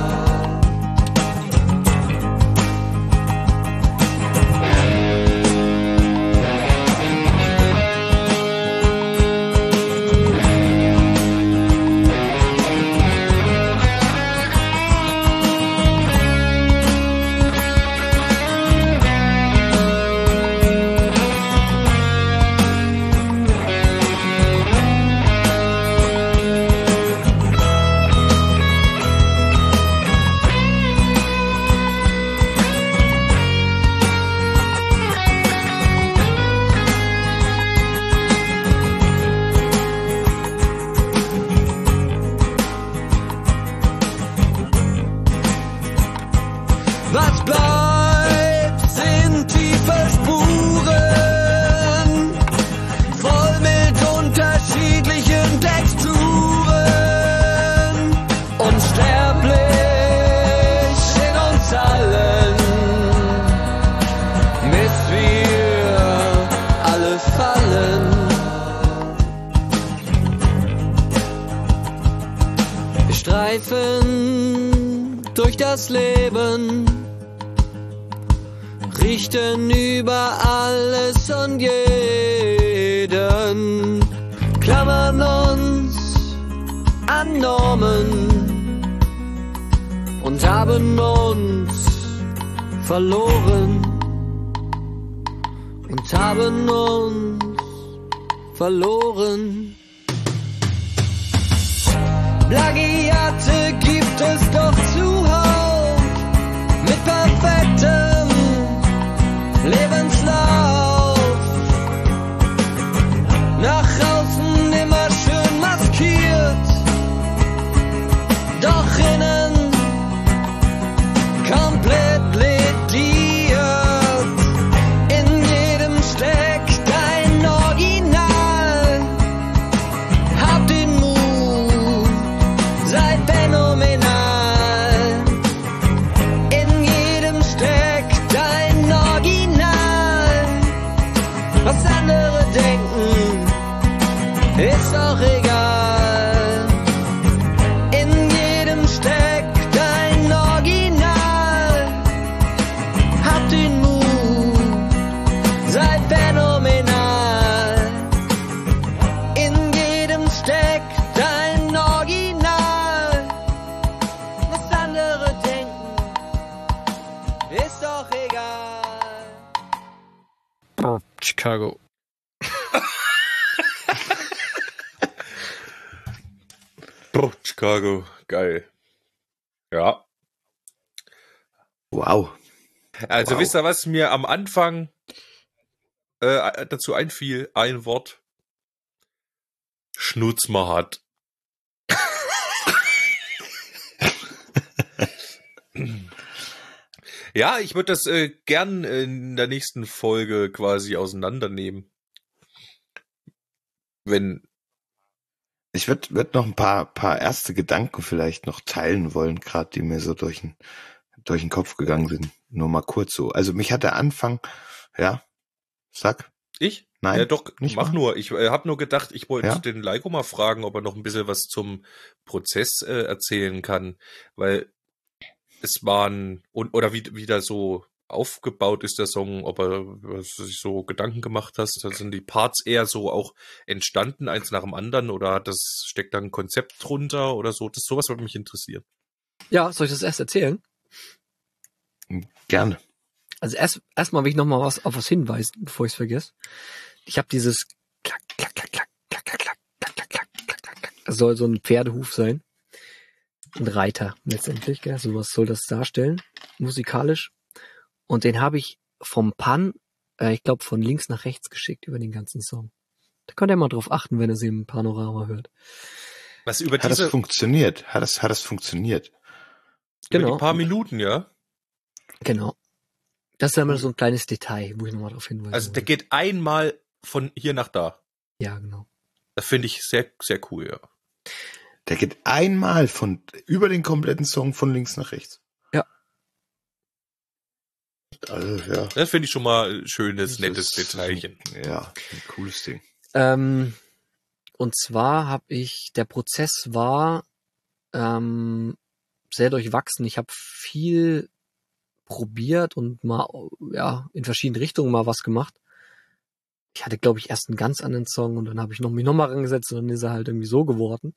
Speaker 8: Was bleibt, sind tiefe Spuren, voll mit unterschiedlichen Texturen, unsterblich in uns allen, bis wir alle fallen. Wir streifen durch das Leben, richten über alles und jeden, klammern uns an Normen und haben uns verloren und haben uns verloren. Plagiate gibt es doch zuhauf mit perfektem Lebenslauf. Nach außen immer schön maskiert, doch innen komplett lediert. In jedem steckt ein Original. Hab den Mut, sei phänomenal. In jedem steckt ein Original. Was andere denken, ist auch egal. In jedem steckt ein Original. Hab den Mut, sei phänomenal. In jedem steckt ein Original. Was andere denken, ist doch egal.
Speaker 9: Oh, Chicago.
Speaker 2: Oh, Chicago, geil. Ja.
Speaker 3: Wow.
Speaker 2: Also wisst ihr, was mir am Anfang dazu einfiel? Ein Wort. Schnutzmahat. Ja, ich würde das gern in der nächsten Folge quasi auseinandernehmen.
Speaker 3: Ich würde noch ein paar erste Gedanken vielleicht noch teilen wollen, gerade die mir so durch den Kopf gegangen sind. Nur mal kurz so. Also mich hat der Anfang, ja, sag.
Speaker 2: Ich?
Speaker 3: Nein,
Speaker 2: Ja, doch,
Speaker 3: nicht
Speaker 2: mach
Speaker 3: mal.
Speaker 2: nur. Ich habe nur gedacht, ich wollte
Speaker 3: Ja?
Speaker 2: den Leiko mal fragen, ob er noch ein bisschen was zum Prozess erzählen kann, weil es waren, oder wie da so aufgebaut ist der Song, ob er sich so Gedanken gemacht hast, da sind die Parts eher so auch entstanden, eins nach dem anderen, oder steckt da ein Konzept drunter oder so, sowas würde mich interessieren.
Speaker 1: Ja, soll ich das erst erzählen?
Speaker 3: Gerne.
Speaker 1: Also erstmal will ich noch mal auf was hinweisen, bevor ich es vergesse. Ich habe dieses Klack, Klack, Klack, Klack, Klack, Klack, Klack, Klack, Klack, Klack, Klack, Klack, Klack. Das soll so ein Pferdehuf sein. Ein Reiter letztendlich, gell? So was soll das darstellen, musikalisch. Und den habe ich vom Pan, ich glaube von links nach rechts geschickt über den ganzen Song. Da könnt ihr mal drauf achten, wenn ihr sie im Panorama hört.
Speaker 2: Was über
Speaker 3: Hat das funktioniert? Hat das funktioniert?
Speaker 2: Genau. Über die paar Minuten, ja?
Speaker 1: Genau. Das ist ja mal so ein kleines Detail, wo ich nochmal drauf hinweise.
Speaker 2: Also der geht einmal von hier nach da.
Speaker 1: Ja, genau.
Speaker 2: Das finde ich sehr, sehr cool, ja.
Speaker 3: Der geht einmal über den kompletten Song von links nach rechts.
Speaker 1: Ja.
Speaker 3: Also, ja.
Speaker 2: Das finde ich schon mal ein schönes, nettes Detailchen.
Speaker 3: Ja, ein cooles Ding.
Speaker 1: Und zwar der Prozess war sehr durchwachsen. Ich habe viel probiert und mal in verschiedenen Richtungen mal was gemacht. Ich hatte, glaube ich, erst einen ganz anderen Song und dann habe ich mich noch mal rangesetzt und dann ist er halt irgendwie so geworden.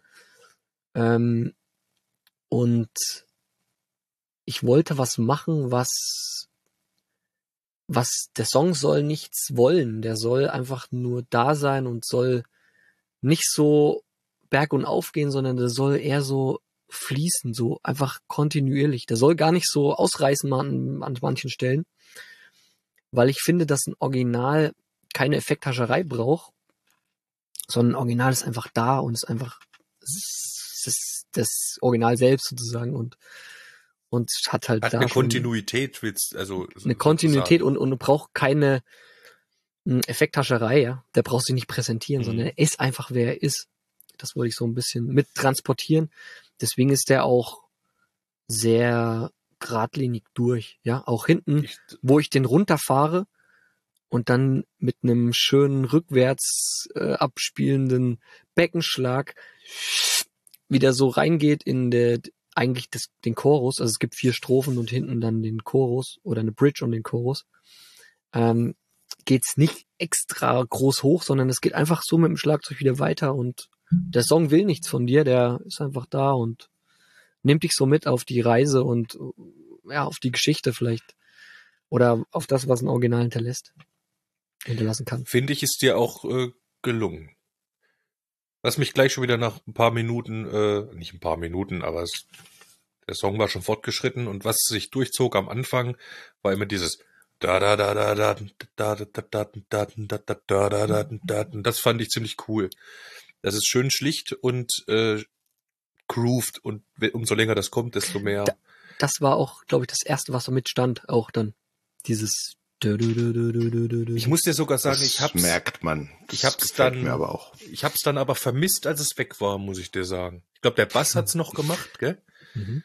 Speaker 1: Und ich wollte was machen, was der Song soll nichts wollen. Der soll einfach nur da sein und soll nicht so berg und auf gehen, sondern der soll eher so fließen, so einfach kontinuierlich. Der soll gar nicht so ausreißen an manchen Stellen, weil ich finde, dass ein Original keine Effekthascherei braucht, sondern ein Original ist einfach da und ist einfach das Original selbst sozusagen und hat halt
Speaker 2: hat
Speaker 1: da
Speaker 2: eine
Speaker 1: schon
Speaker 2: Kontinuität,
Speaker 1: eine Kontinuität und braucht keine Effekthascherei, ja. Der braucht sich nicht präsentieren, sondern er ist einfach, wer er ist. Das wollte ich so ein bisschen mit transportieren. Deswegen ist der auch sehr geradlinig durch, ja. Auch hinten, wo ich den runterfahre und dann mit einem schönen rückwärts abspielenden Beckenschlag wieder so reingeht in den Chorus. Also es gibt 4 Strophen und hinten dann den Chorus oder eine Bridge und den Chorus. Geht's nicht extra groß hoch, sondern es geht einfach so mit dem Schlagzeug wieder weiter und der Song will nichts von dir, der ist einfach da und nimmt dich so mit auf die Reise und ja, auf die Geschichte vielleicht oder auf das, was ein Original hinterlassen kann.
Speaker 2: Finde ich, ist dir auch gelungen. Lass mich gleich schon wieder nach ein paar Minuten, nicht ein paar Minuten, aber der Song war schon fortgeschritten und was sich durchzog am Anfang, war immer dieses das fand ich ziemlich cool. Das ist schön schlicht und grooved und umso länger das kommt, desto mehr.
Speaker 1: Das war auch, glaube ich, das erste, was so mitstand, auch dann dieses.
Speaker 2: Ich muss dir sogar sagen,
Speaker 3: das merkt man.
Speaker 2: Ich hab's dann aber vermisst, als es weg war, muss ich dir sagen. Ich glaube, der Bass hat's noch gemacht, gell?
Speaker 1: Mhm.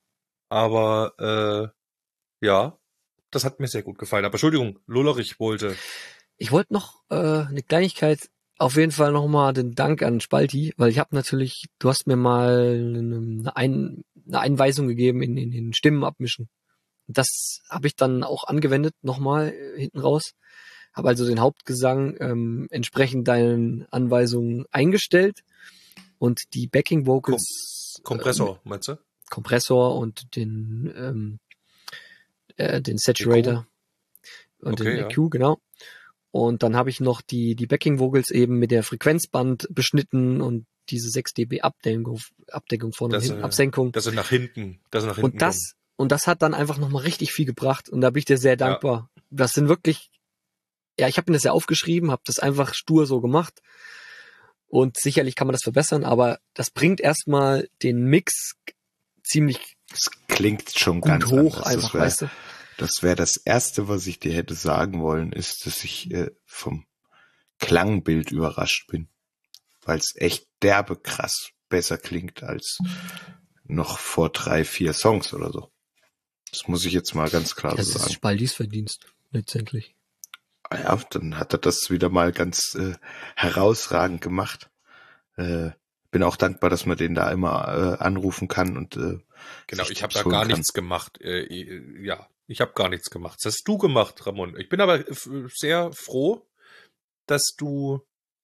Speaker 2: Aber ja, das hat mir sehr gut gefallen. Aber Entschuldigung, Lollerich wollte.
Speaker 1: Ich wollte noch eine Kleinigkeit, auf jeden Fall nochmal den Dank an Spalti, weil ich habe natürlich, du hast mir mal eine Einweisung gegeben in den Stimmen abmischen. Das habe ich dann auch angewendet, nochmal hinten raus. Habe also den Hauptgesang entsprechend deinen Anweisungen eingestellt und die Backing Vocals.
Speaker 2: Kompressor, meinst du?
Speaker 1: Kompressor und den Saturator und den EQ, genau. Und dann habe ich noch die Backing Vocals eben mit der Frequenzband beschnitten und diese 6 dB Abdeckung vorne und
Speaker 2: Dass
Speaker 1: hinten, Absenkung.
Speaker 2: Dass er nach hinten
Speaker 1: Und das hat dann einfach nochmal richtig viel gebracht. Und da bin ich dir sehr dankbar. Ja. Das sind wirklich, ja, ich habe mir das ja aufgeschrieben, habe das einfach stur so gemacht. Und sicherlich kann man das verbessern, aber das bringt erstmal den Mix ziemlich
Speaker 3: das klingt schon
Speaker 1: gut
Speaker 3: ganz
Speaker 1: hoch
Speaker 3: anders.
Speaker 1: einfach, weißt du?
Speaker 3: Das wäre das Erste, was ich dir hätte sagen wollen, ist, dass ich vom Klangbild überrascht bin. Weil es echt derbe krass besser klingt als noch vor 3, 4 Songs oder so. Das muss ich jetzt mal ganz klar so sagen.
Speaker 1: Das ist Spaldis Verdienst, letztendlich.
Speaker 3: Ja, dann hat er das wieder mal ganz herausragend gemacht. Bin auch dankbar, dass man den da immer anrufen kann und
Speaker 2: genau, ich habe da gar nichts gemacht. Ja, ich habe gar nichts gemacht. Das hast du gemacht, Ramon. Ich bin aber sehr froh, dass du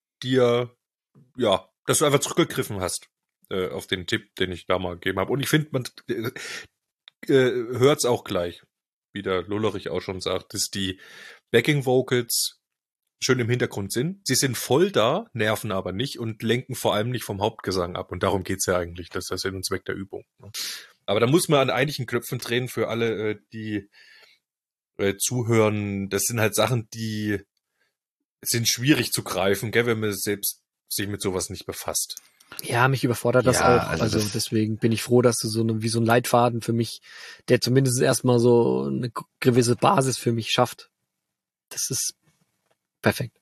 Speaker 2: einfach zurückgegriffen hast auf den Tipp, den ich da mal gegeben habe. Und ich finde, man hört's auch gleich, wie der Lullerich auch schon sagt, dass die Backing Vocals schön im Hintergrund sind. Sie sind voll da, nerven aber nicht und lenken vor allem nicht vom Hauptgesang ab. Und darum geht's ja eigentlich. Das ist der Sinn und Zweck der Übung. Aber da muss man an einigen Knöpfen drehen für alle, die zuhören. Das sind halt Sachen, die sind schwierig zu greifen, gell, wenn man selbst sich mit sowas nicht befasst.
Speaker 1: Ja, mich überfordert das auch. Also deswegen bin ich froh, dass du wie so ein Leitfaden für mich, der zumindest erstmal so eine gewisse Basis für mich schafft. Das ist perfekt.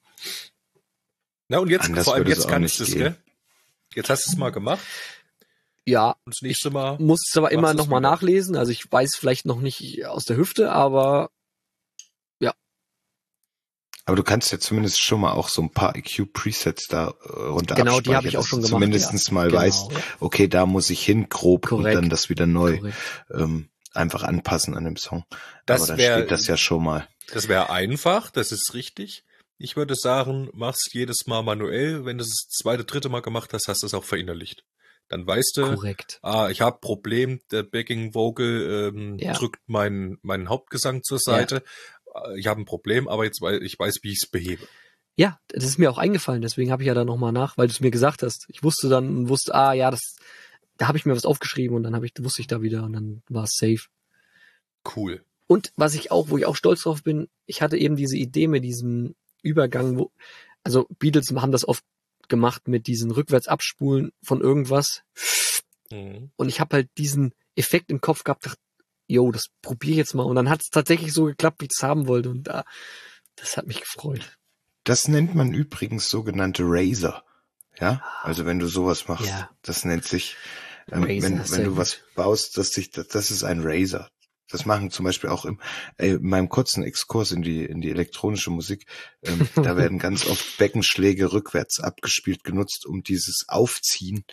Speaker 2: Na und jetzt, vor allem jetzt kannst du es, gell? Jetzt hast du es mal gemacht.
Speaker 1: Ja,
Speaker 2: und das nächste Mal
Speaker 1: muss es aber immer noch mal nachlesen. Also ich weiß vielleicht noch nicht aus der Hüfte, aber ja.
Speaker 3: Aber du kannst ja zumindest schon mal auch so ein paar EQ-Presets da runter
Speaker 1: Genau,
Speaker 3: abspeichern,
Speaker 1: die habe ich auch schon gemacht.
Speaker 3: Zumindest mal weißt, okay, da muss ich hin, grob,
Speaker 1: korrekt,
Speaker 3: und dann das wieder neu einfach anpassen an dem Song. Aber dann steht das ja schon mal.
Speaker 2: Das wäre einfach, das ist richtig. Ich würde sagen, mach's jedes Mal manuell. Wenn du es das 2., 3. Mal gemacht hast, hast du es auch verinnerlicht. Dann weißt du,
Speaker 1: korrekt,
Speaker 2: ich habe Problem, der Backing Vocal drückt meinen Hauptgesang zur Seite. Ja. Ich habe ein Problem, aber ich weiß, wie ich es behebe.
Speaker 1: Ja, das ist mir auch eingefallen, deswegen habe ich ja dann nochmal weil du es mir gesagt hast. Ich wusste, da habe ich mir was aufgeschrieben und dann wusste ich da wieder und dann war es safe.
Speaker 2: Cool.
Speaker 1: Und wo ich auch stolz drauf bin, ich hatte eben diese Idee mit diesem Übergang, also Beatles haben das oft gemacht mit diesen Rückwärts-Abspulen von irgendwas. Mhm. Und ich habe halt diesen Effekt im Kopf gehabt, dachte, das probiere ich jetzt mal. Und dann hat es tatsächlich so geklappt, wie ich es haben wollte. Und das hat mich gefreut.
Speaker 3: Das nennt man übrigens sogenannte Razor. Ja, also wenn du sowas machst, das nennt sich, wenn du was baust, das ist ein Razor. Das machen zum Beispiel auch in meinem kurzen Exkurs in die elektronische Musik. Da werden ganz oft Beckenschläge rückwärts abgespielt, genutzt, um dieses Aufziehen,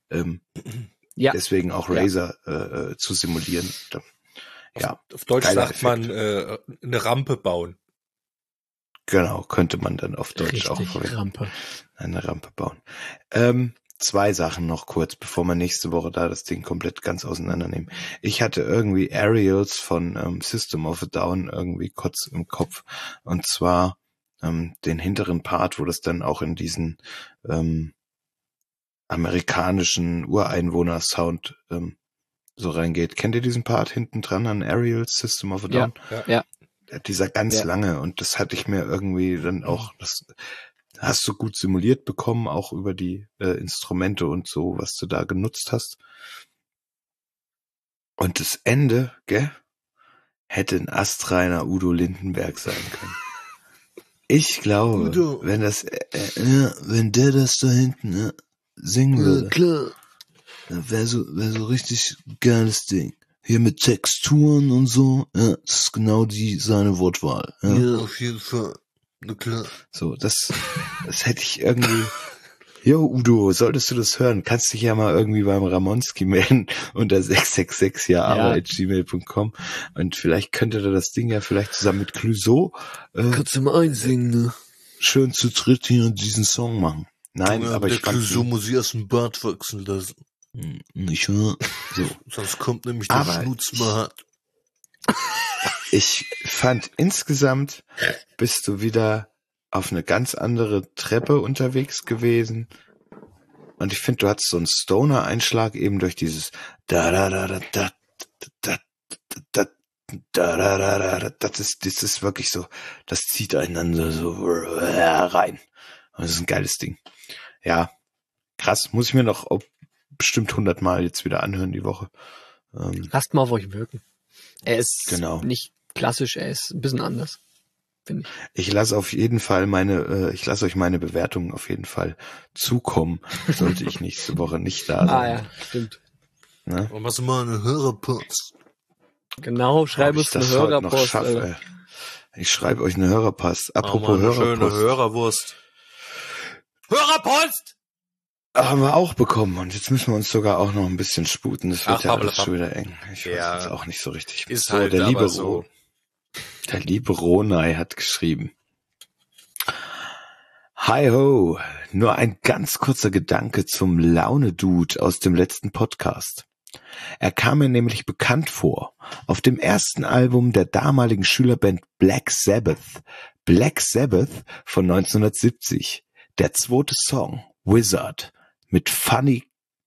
Speaker 3: deswegen auch Razor zu simulieren.
Speaker 2: Auf Deutsch sagt man eine Rampe bauen.
Speaker 3: Genau, könnte man dann auf Deutsch
Speaker 1: richtig,
Speaker 3: auch
Speaker 1: Rampe.
Speaker 3: Eine Rampe bauen. 2 Sachen noch kurz, bevor wir nächste Woche da das Ding komplett ganz auseinandernehmen. Ich hatte irgendwie Aerials von System of a Down irgendwie kurz im Kopf. Und zwar den hinteren Part, wo das dann auch in diesen amerikanischen Ureinwohner-Sound so reingeht. Kennt ihr diesen Part hinten dran an Aerials, System of a Down?
Speaker 1: Ja.
Speaker 3: Dieser ganz lange, und das hatte ich mir irgendwie dann auch, das hast du gut simuliert bekommen, auch über die Instrumente und so, was du da genutzt hast. Und das Ende, hätte ein astreiner Udo Lindenberg sein können. Ich glaube,
Speaker 1: Udo,
Speaker 3: wenn der das da hinten singen würde,
Speaker 1: klar,
Speaker 3: dann wäre so richtig geiles Ding. Hier mit Texturen und so, das ist genau seine Wortwahl.
Speaker 1: Ja, auf jeden Fall.
Speaker 3: Na klar. So, das hätte ich irgendwie. Jo, Udo, solltest du das hören, kannst dich ja mal irgendwie beim Ramonski melden unter 666jaara@gmail.com und vielleicht könnte er das Ding ja vielleicht zusammen mit Clouseau
Speaker 1: kannst du mal einsingen, ne?
Speaker 3: Schön zu dritt hier diesen Song machen. Nein, aber ich fand
Speaker 10: Clouseau muss ich erst einen Bart wachsen lassen.
Speaker 3: Nicht wahr? So.
Speaker 10: Sonst kommt nämlich der Schnutzmart.
Speaker 3: Ich fand insgesamt bist du wieder auf eine ganz andere Treppe unterwegs gewesen. Und ich finde, du hattest so einen Stoner-Einschlag eben durch dieses da da da da da da da da. Das ist wirklich so, das zieht einander so rein. Das ist ein geiles Ding. Ja, krass. Muss ich mir noch bestimmt 100 Mal jetzt wieder anhören die Woche.
Speaker 9: Lasst mal auf euch wirken. Er ist
Speaker 3: nicht
Speaker 9: klassisch, er ist ein bisschen anders, finde ich.
Speaker 3: Ich lasse euch meine Bewertungen auf jeden Fall zukommen, sollte ich nächste Woche nicht da sein.
Speaker 9: Ah ja, stimmt.
Speaker 10: Ne? Und machst du mal eine Hörerpost?
Speaker 9: Genau, schreib uns eine Hörerpost.
Speaker 3: Ich schreibe euch eine Hörerpost. Apropos
Speaker 10: eine
Speaker 3: Hörerpost.
Speaker 10: Schöne Hörerwurst. Hörerpost!
Speaker 3: Haben wir auch bekommen und jetzt müssen wir uns sogar auch noch ein bisschen sputen. Das wird alles schon wieder eng. Ich weiß jetzt auch nicht so richtig.
Speaker 2: Ist
Speaker 3: so,
Speaker 2: halt
Speaker 3: der liebe Ronay hat geschrieben. Hi ho, nur ein ganz kurzer Gedanke zum Laune-Dude aus dem letzten Podcast. Er kam mir nämlich bekannt vor. Auf dem ersten Album der damaligen Schülerband Black Sabbath von 1970. Der zweite Song, Wizard, Funny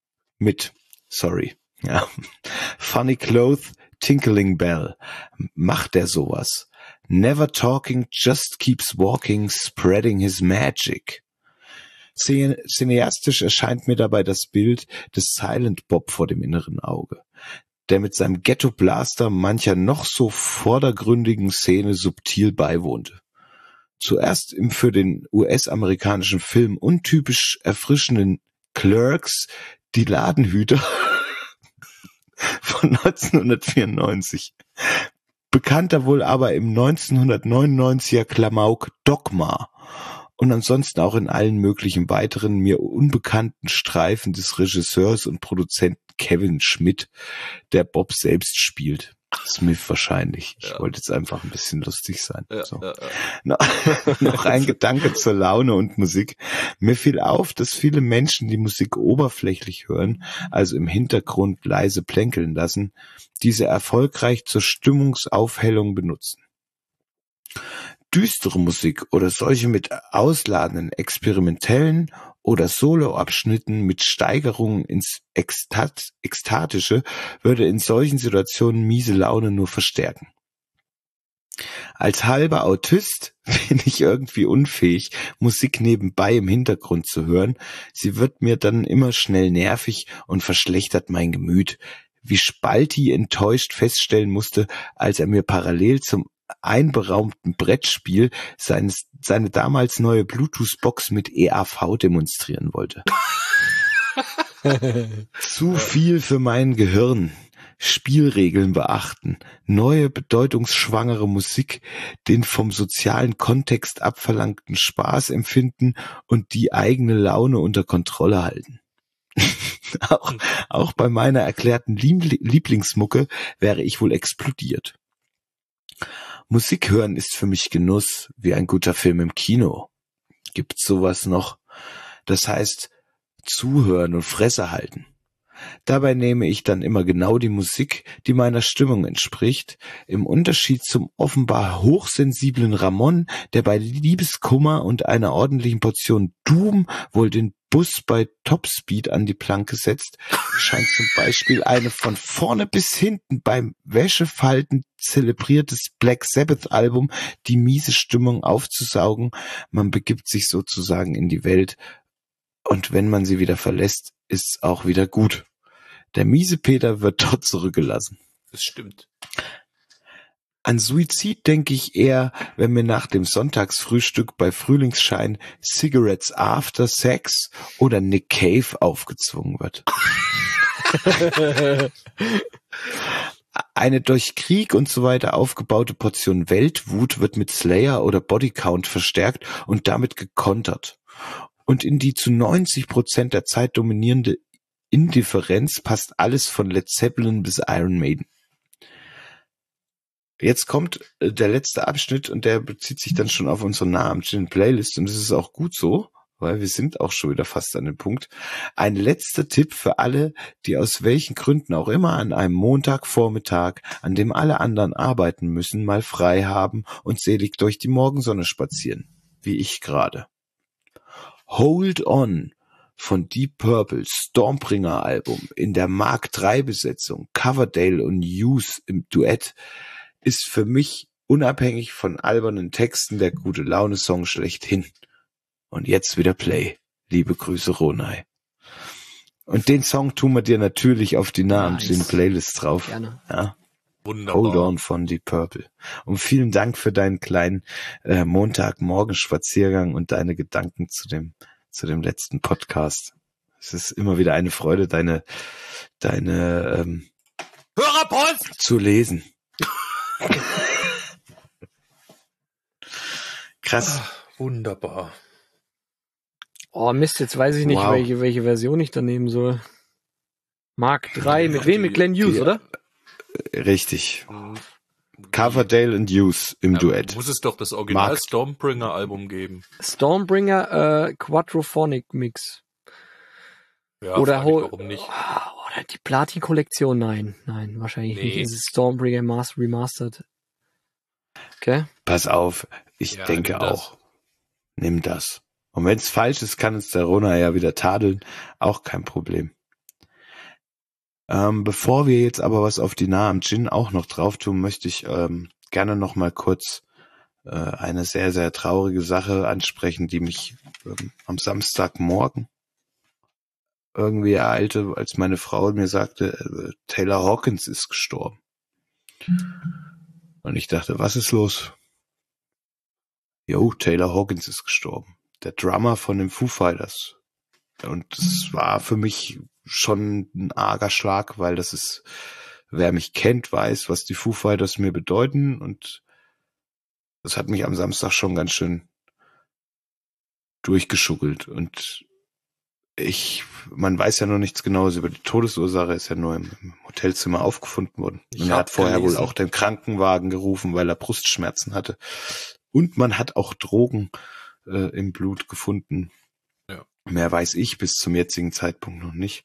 Speaker 3: Cloth, Tinkling Bell. Macht er sowas? Never talking, just keeps walking, spreading his magic. Cineastisch erscheint mir dabei das Bild des Silent Bob vor dem inneren Auge, der mit seinem Ghetto-Blaster mancher noch so vordergründigen Szene subtil beiwohnte. Zuerst im für den US-amerikanischen Film untypisch erfrischenden Clerks, die Ladenhüter von 1994. Bekannter wohl aber im 1999er Klamauk Dogma und ansonsten auch in allen möglichen weiteren mir unbekannten Streifen des Regisseurs und Produzenten Kevin Schmidt, der Bob selbst spielt. Smith wahrscheinlich. Ich wollte jetzt einfach ein bisschen lustig sein. Noch ein Gedanke zur Laune und Musik. Mir fiel auf, dass viele Menschen die Musik oberflächlich hören, also im Hintergrund leise plänkeln lassen, diese erfolgreich zur Stimmungsaufhellung benutzen. Düstere Musik oder solche mit ausladenden, experimentellen oder Soloabschnitten mit Steigerungen ins Ekstatische würde in solchen Situationen miese Laune nur verstärken. Als halber Autist bin ich irgendwie unfähig, Musik nebenbei im Hintergrund zu hören. Sie wird mir dann immer schnell nervig und verschlechtert mein Gemüt, wie Spalti enttäuscht feststellen musste, als er mir parallel zum einberaumten Brettspiel seine damals neue Bluetooth-Box mit EAV demonstrieren wollte. Zu viel für mein Gehirn. Spielregeln beachten, neue bedeutungsschwangere Musik, den vom sozialen Kontext abverlangten Spaß empfinden und die eigene Laune unter Kontrolle halten. Auch bei meiner erklärten Lieblingsmucke wäre ich wohl explodiert. Musik hören ist für mich Genuss, wie ein guter Film im Kino. Gibt's sowas noch? Das heißt, zuhören und Fresse halten. Dabei nehme ich dann immer genau die Musik, die meiner Stimmung entspricht, im Unterschied zum offenbar hochsensiblen Ramon, der bei Liebeskummer und einer ordentlichen Portion Doom wohl den Bus bei Topspeed an die Planke setzt, scheint zum Beispiel eine von vorne bis hinten beim Wäschefalten zelebriertes Black Sabbath Album die miese Stimmung aufzusaugen. Man begibt sich sozusagen in die Welt und wenn man sie wieder verlässt, ist's auch wieder gut. Der miese Peter wird dort zurückgelassen.
Speaker 2: Das stimmt.
Speaker 3: An Suizid denke ich eher, wenn mir nach dem Sonntagsfrühstück bei Frühlingsschein Cigarettes After Sex oder Nick Cave aufgezwungen wird. Eine durch Krieg und so weiter aufgebaute Portion Weltwut wird mit Slayer oder Bodycount verstärkt und damit gekontert. Und in die zu 90% der Zeit dominierende Indifferenz passt alles von Led Zeppelin bis Iron Maiden. Jetzt kommt der letzte Abschnitt und der bezieht sich dann schon auf unsere namensgebende Playlist und das ist auch gut so, weil wir sind auch schon wieder fast an dem Punkt. Ein letzter Tipp für alle, die aus welchen Gründen auch immer an einem Montagvormittag, an dem alle anderen arbeiten müssen, mal frei haben und selig durch die Morgensonne spazieren, wie ich gerade. Hold On von Deep Purple, Stormbringer Album in der Mark III Besetzung, Coverdale und Hughes im Duett, ist für mich unabhängig von albernen Texten der gute Laune Song schlechthin. Und jetzt wieder Play. Liebe Grüße, Ronay. Und den Song tun wir dir natürlich auf die Playlist drauf.
Speaker 9: Gerne.
Speaker 3: Ja.
Speaker 2: Wunderbar.
Speaker 3: Hold On von Deep Purple. Und vielen Dank für deinen kleinen Montagmorgen-Spaziergang und deine Gedanken zu dem letzten Podcast. Es ist immer wieder eine Freude, deine
Speaker 2: Hörerpost
Speaker 3: zu lesen. Krass.
Speaker 2: Wunderbar.
Speaker 9: Oh Mist, jetzt weiß ich nicht, welche Version ich da nehmen soll. Mark 3, mit wem? Mit Glenn Hughes, oder?
Speaker 3: Richtig. Coverdale und Hughes im Duett.
Speaker 2: Muss es doch das Original Stormbringer Album geben.
Speaker 9: Stormbringer Quadrophonic Mix.
Speaker 2: Ja,
Speaker 9: oder
Speaker 2: warum nicht?
Speaker 9: Oder die Platin-Kollektion, nein, wahrscheinlich nicht. Es ist Stormbringer Remastered. Okay.
Speaker 3: Pass auf, ich denke auch. Nimm das. Und wenn es falsch ist, kann uns der Rona ja wieder tadeln. Auch kein Problem. Bevor wir jetzt aber was auf die Nahe am Gin auch noch drauf tun, möchte ich gerne noch mal kurz eine sehr, sehr traurige Sache ansprechen, die mich am Samstagmorgen irgendwie ereilte, als meine Frau mir sagte, Taylor Hawkins ist gestorben. Und ich dachte, was ist los? Jo, Taylor Hawkins ist gestorben. Der Drummer von den Foo Fighters. Und das war für mich schon ein arger Schlag, weil das ist, wer mich kennt, weiß, was die Foo Fighters mir bedeuten, und das hat mich am Samstag schon ganz schön durchgeschuckelt. Und man weiß ja noch nichts Genaues über die Todesursache, ist ja nur im Hotelzimmer aufgefunden worden. Und er hat vorher wohl auch den Krankenwagen gerufen, weil er Brustschmerzen hatte. Und man hat auch Drogen im Blut gefunden.
Speaker 2: Ja.
Speaker 3: Mehr weiß ich bis zum jetzigen Zeitpunkt noch nicht.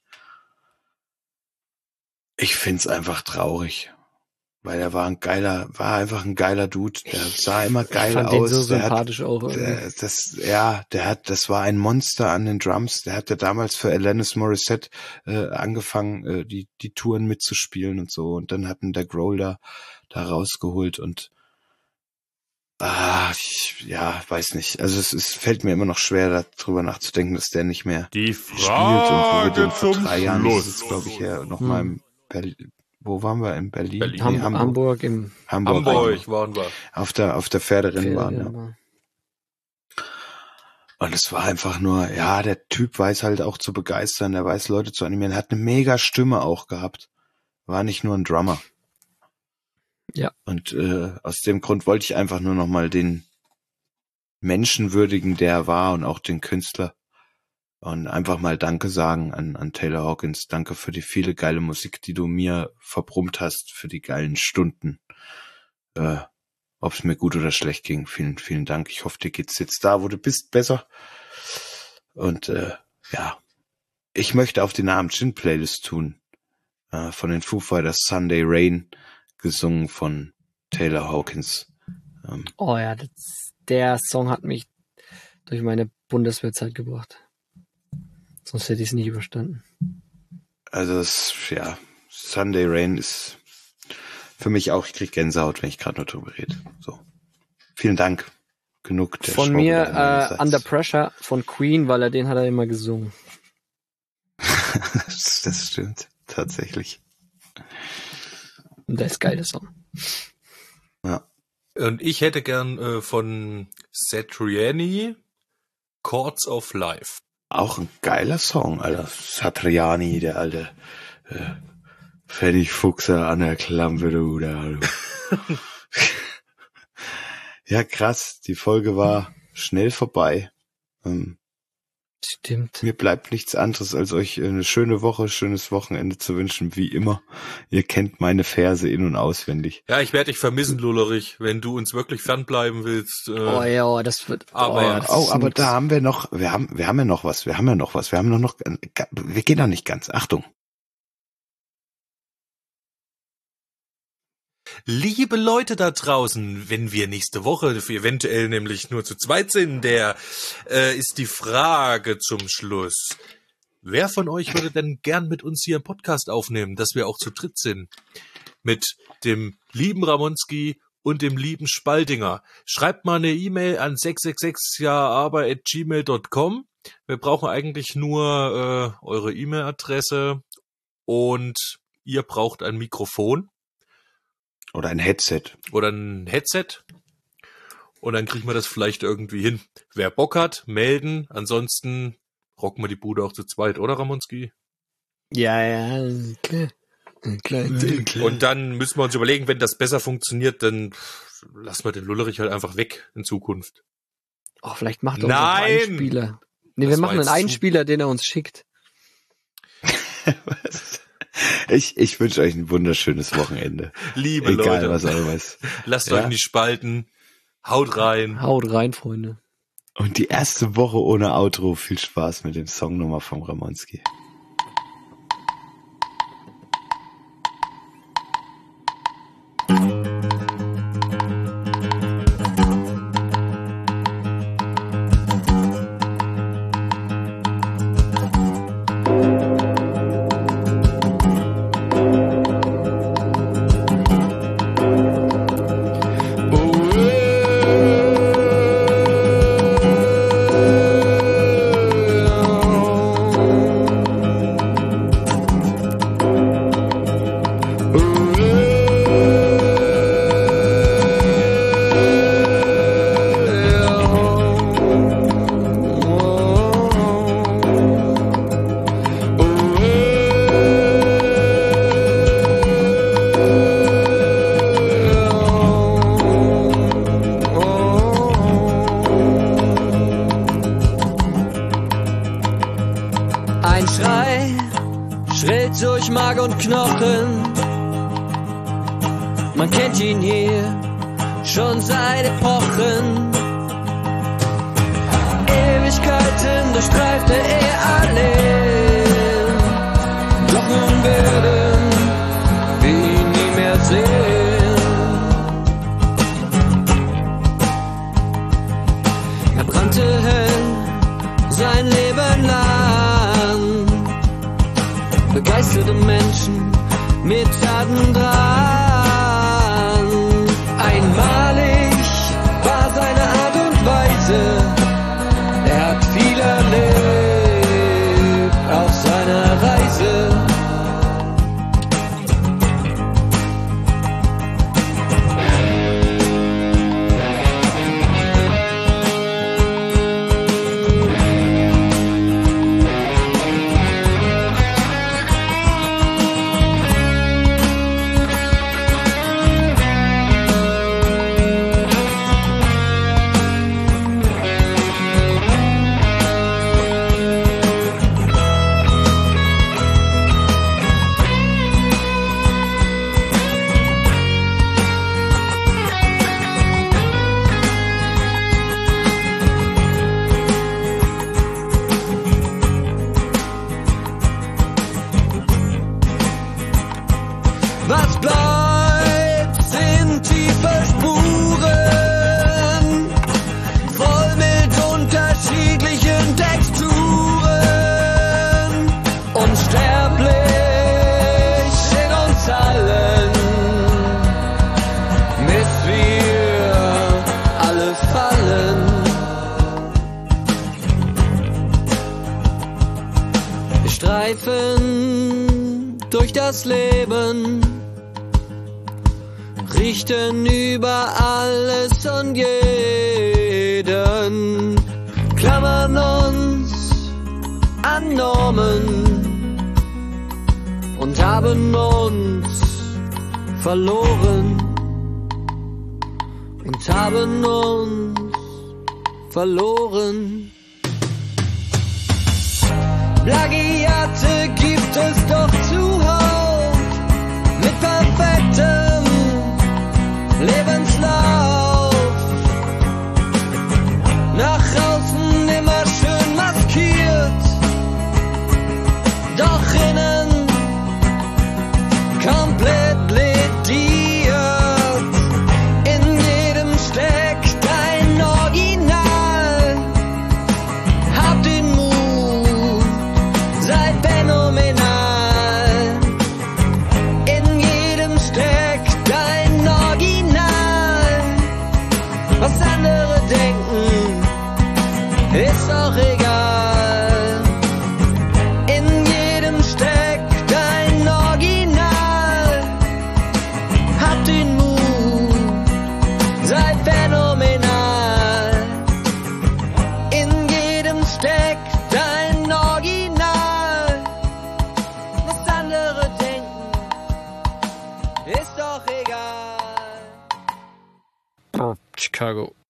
Speaker 3: Ich find's einfach traurig, weil er war einfach ein geiler Dude. Der sah immer geil aus.
Speaker 9: Den so sympathisch auch.
Speaker 3: Das war ein Monster an den Drums. Der hatte damals für Alanis Morissette angefangen, die Touren mitzuspielen und so. Und dann hatten der Grohl da rausgeholt und weiß nicht. Also es fällt mir immer noch schwer, darüber nachzudenken, dass der nicht mehr
Speaker 2: die
Speaker 3: spielt. Und wo wir den vor 3 Jahren,
Speaker 2: Schluss.
Speaker 3: das ist, glaube ich, ja noch mal im Berlin. Wo waren wir? In Berlin?
Speaker 2: Berlin.
Speaker 9: Hamburg
Speaker 2: waren wir.
Speaker 3: Auf der Pferderennbahn, ja. Und es war einfach nur, der Typ weiß halt auch zu begeistern, der weiß Leute zu animieren, er hat eine mega Stimme auch gehabt. War nicht nur ein Drummer.
Speaker 9: Ja.
Speaker 3: Und aus dem Grund wollte ich einfach nur noch mal den Menschen würdigen, der er war, und auch den Künstler. Und einfach mal Danke sagen an Taylor Hawkins. Danke für die viele geile Musik, die du mir verbrummt hast, für die geilen Stunden. Ob es mir gut oder schlecht ging, vielen, vielen Dank. Ich hoffe, dir geht's jetzt da, wo du bist, besser. Und ich möchte auf die Namen Gin Playlist tun. Von den Foo Fighters Sunday Rain, gesungen von Taylor Hawkins.
Speaker 9: Der Song hat mich durch meine Bundeswehrzeit gebracht. Sonst hätte ich es nicht überstanden.
Speaker 3: Also Sunday Rain ist für mich auch, ich krieg Gänsehaut, wenn ich gerade nur drüber rede. So. Vielen Dank. Genug der
Speaker 9: Von mir Under Pressure von Queen, weil den hat er immer gesungen.
Speaker 3: Das stimmt, tatsächlich.
Speaker 9: Und der ist geil, der Song.
Speaker 3: Ja.
Speaker 2: Und ich hätte gern von Satriani Chords of Life.
Speaker 3: Auch ein geiler Song, Alter. Satriani, der alte Pfennigfuchser an der Klampe, du. Ja, krass. Die Folge war schnell vorbei.
Speaker 9: Stimmt.
Speaker 3: Mir bleibt nichts anderes, als euch eine schöne Woche, schönes Wochenende zu wünschen, wie immer. Ihr kennt meine Verse in- und auswendig.
Speaker 2: Ja, ich werde dich vermissen, Lullerich, wenn du uns wirklich fernbleiben willst.
Speaker 9: Das wird...
Speaker 3: Aber da haben wir noch, wir haben ja noch was. Wir gehen noch nicht ganz. Achtung.
Speaker 2: Liebe Leute da draußen, wenn wir nächste Woche eventuell nämlich nur zu zweit sind, ist die Frage zum Schluss. wer von euch würde denn gern mit uns hier einen Podcast aufnehmen, dass wir auch zu dritt sind? Mit dem lieben Ramonski und dem lieben Spaldinger. Schreibt mal eine E-Mail an 666jaaber@gmail.com. Wir brauchen eigentlich nur eure E-Mail-Adresse und ihr braucht ein Mikrofon.
Speaker 3: Oder ein Headset.
Speaker 2: Und dann kriegen wir das vielleicht irgendwie hin. Wer Bock hat, melden. Ansonsten rocken wir die Bude auch zu zweit, oder Ramonski?
Speaker 9: Ja, klar. Klar.
Speaker 2: Und dann müssen wir uns überlegen, wenn das besser funktioniert, dann lassen wir den Lullerich halt einfach weg in Zukunft.
Speaker 9: Oh, vielleicht macht er uns einen Einspieler. Nee, wir machen einen Einspieler, den er uns schickt.
Speaker 3: Ich wünsche euch ein wunderschönes Wochenende.
Speaker 2: Liebe
Speaker 3: Egal,
Speaker 2: Leute.
Speaker 3: was auch was.
Speaker 2: Lasst euch nicht spalten. Haut rein.
Speaker 9: Haut rein, Freunde.
Speaker 3: Und die erste Woche ohne Outro. Viel Spaß mit dem Song nochmal vom Ramonski.
Speaker 8: Ein Schrei schrillt durch Mark und Knochen. Man kennt ihn hier schon seit Epochen. Ewigkeiten durchstreifte er allein. Doch nun werden wir ihn nie mehr sehen. Er brannte hell sein Leben lang, begeisterte Menschen mit Tatendrang. Einmalig war seine Art und Weise, er hat viel erlebt auf seiner Reise. Was bleibt, sind tiefe Spuren, voll mit unterschiedlichen Texturen, unsterblich in uns allen, bis wir alle fallen. Wir streifen durch das Leben, richten über alles und jeden, klammern uns an Normen und haben uns verloren und haben uns verloren. Plagiate gibt es doch zuhauf mit perfektem Lebenslauf. Nach außen immer schön maskiert, doch innen komplett lediert. In jedem steckt ein Original. Hab den Mut, sei ist doch egal.
Speaker 9: Chicago.